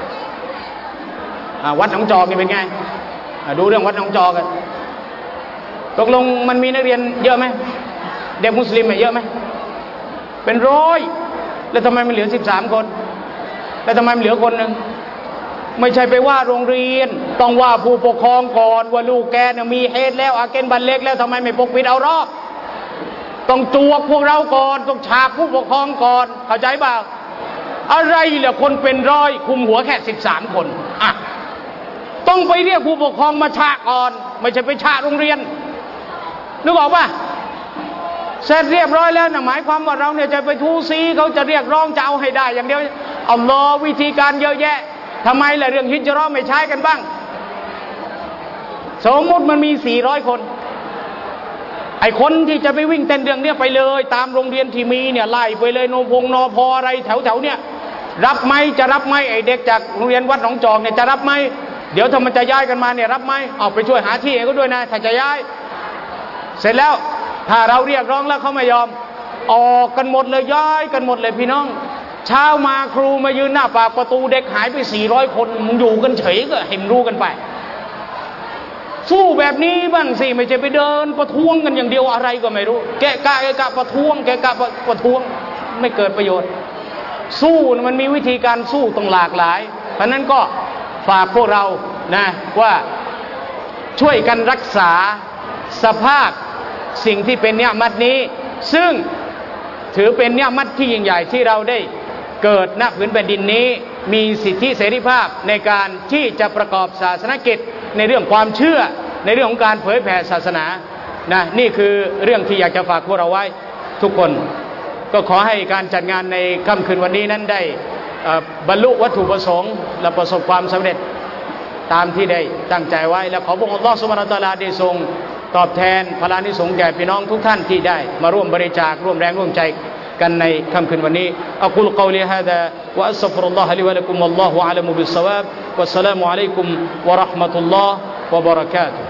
วัดหนองจอกนี่เป็นไงดูเรื่องวัดหนองจอกกันตกลงมันมีนักเรียนเยอะไหมเด็กมุสลิมเยอะไหมเป็นร้อยแล้วทำไมมันเหลือสิบสามคนแล้วทำไมมันเหลือคนหนึ่งไม่ใช่ไปว่าโรงเรียนต้องว่าผู้ปกครองก่อนว่าลูกแกเนี่ยมีเหตุแล้วอาเกนบันเล็กแล้วทำไมไม่ปกปิดเอารอบต้องจวกพวกเราก่อนต้องฉาบผู้ปกครองก่อนเข้าใจเปล่าอะไรเหละคนเป็นร้อยคุมหัวแค่สิบสามคนอ่ะต้องไปเรียกผู้ปกครองมาฉาก่อนไม่ใช่ไปฉาโรงเรียนนึกออกป่ะเสร็จเรียบร้อยแล้วนะหมายความว่าเราเนี่ยจะไปทูซีเขาจะเรียกร้องจะเอาให้ได้อย่างเดียวอัลลอฮ์วิธีการเยอะแยะทำไมล่ะเรื่องฮิจเราะห์ไม่ใช้กันบ้างสมมติมันมีสี่ร้อยคนไอ้คนที่จะไปวิ่งเต้นเรื่องเนี้ยไปเลยตามโรงเรียนที่มีเนี่ยไล่ไปเลยโนพงนอพออะไรแถวแถวเนี่ยรับไหมจะรับไหมไอ้เด็กจากโรงเรียนวัดหนองจอกเนี่ยจะรับไหมเดี๋ยวถ้ามันจะย้ายกันมาเนี่ยรับไหมเอาไปช่วยหาที่เองก็ด้วยนะถ้าจะย้ายเสร็จแล้วถ้าเราเรียกร้องแล้วเขาไม่ยอมออกกันหมดเลยย้ายกันหมดเลยพี่น้องเช้ามาครูมายืนหน้าปากประตูเด็กหายไปสี่ร้อยคนมึงอยู่กันเฉยก็เห็นรู้กันไปสู้แบบนี้บ้างสิไม่ใช่ไปเดินประท้วงกันอย่างเดียวอะไรก็ไม่รู้แกะกะแกะกะประท้วงแกะกะประท้วงไม่เกิดประโยชน์สู้มันมีวิธีการสู้ต้องหลากหลายเพราะนั้นก็ฝากพวกเรานะว่าช่วยกันรักษาสภาพสิ่งที่เป็นเนี่ยมัดนี้ซึ่งถือเป็นเนี่ยมัดที่ยิ่งใหญ่ที่เราได้เกิดณพื้นแผ่นดินนี้มีสิทธิเสรีภาพในการที่จะประกอบศาสนกิจในเรื่องความเชื่อในเรื่องของการเผยแผ่ศาสนานะนี่คือเรื่องที่อยากจะฝากพวกเราไว้ทุกคนก็ขอให้การจัดงานในค่ำคืนวันนี้นั้นได้บรรลุวัตถุประสงค์และประสบความสำเร็จตามที่ได้ตั้งใจไว้และขอพระองค์อัลลอฮฺซุบฮานะฮูวะตะอาลาได้ทรงตอบแทนพลานิสงส์แก่พี่น้องทุกท่านที่ได้มาร่วมบริจาคร่วมแรงร่วมใจกันในค่ำคืนวันนี้อักูลกอลิฮาดาวะอัสตัฆฟิรุลลอฮะลิวะละกุมวัลลอฮุอะลัมุบิศศอวาบวัสสลามุอะลัยกุมวะเราะห์มะตุลลอฮ์วะบะเราะกาตุฮ์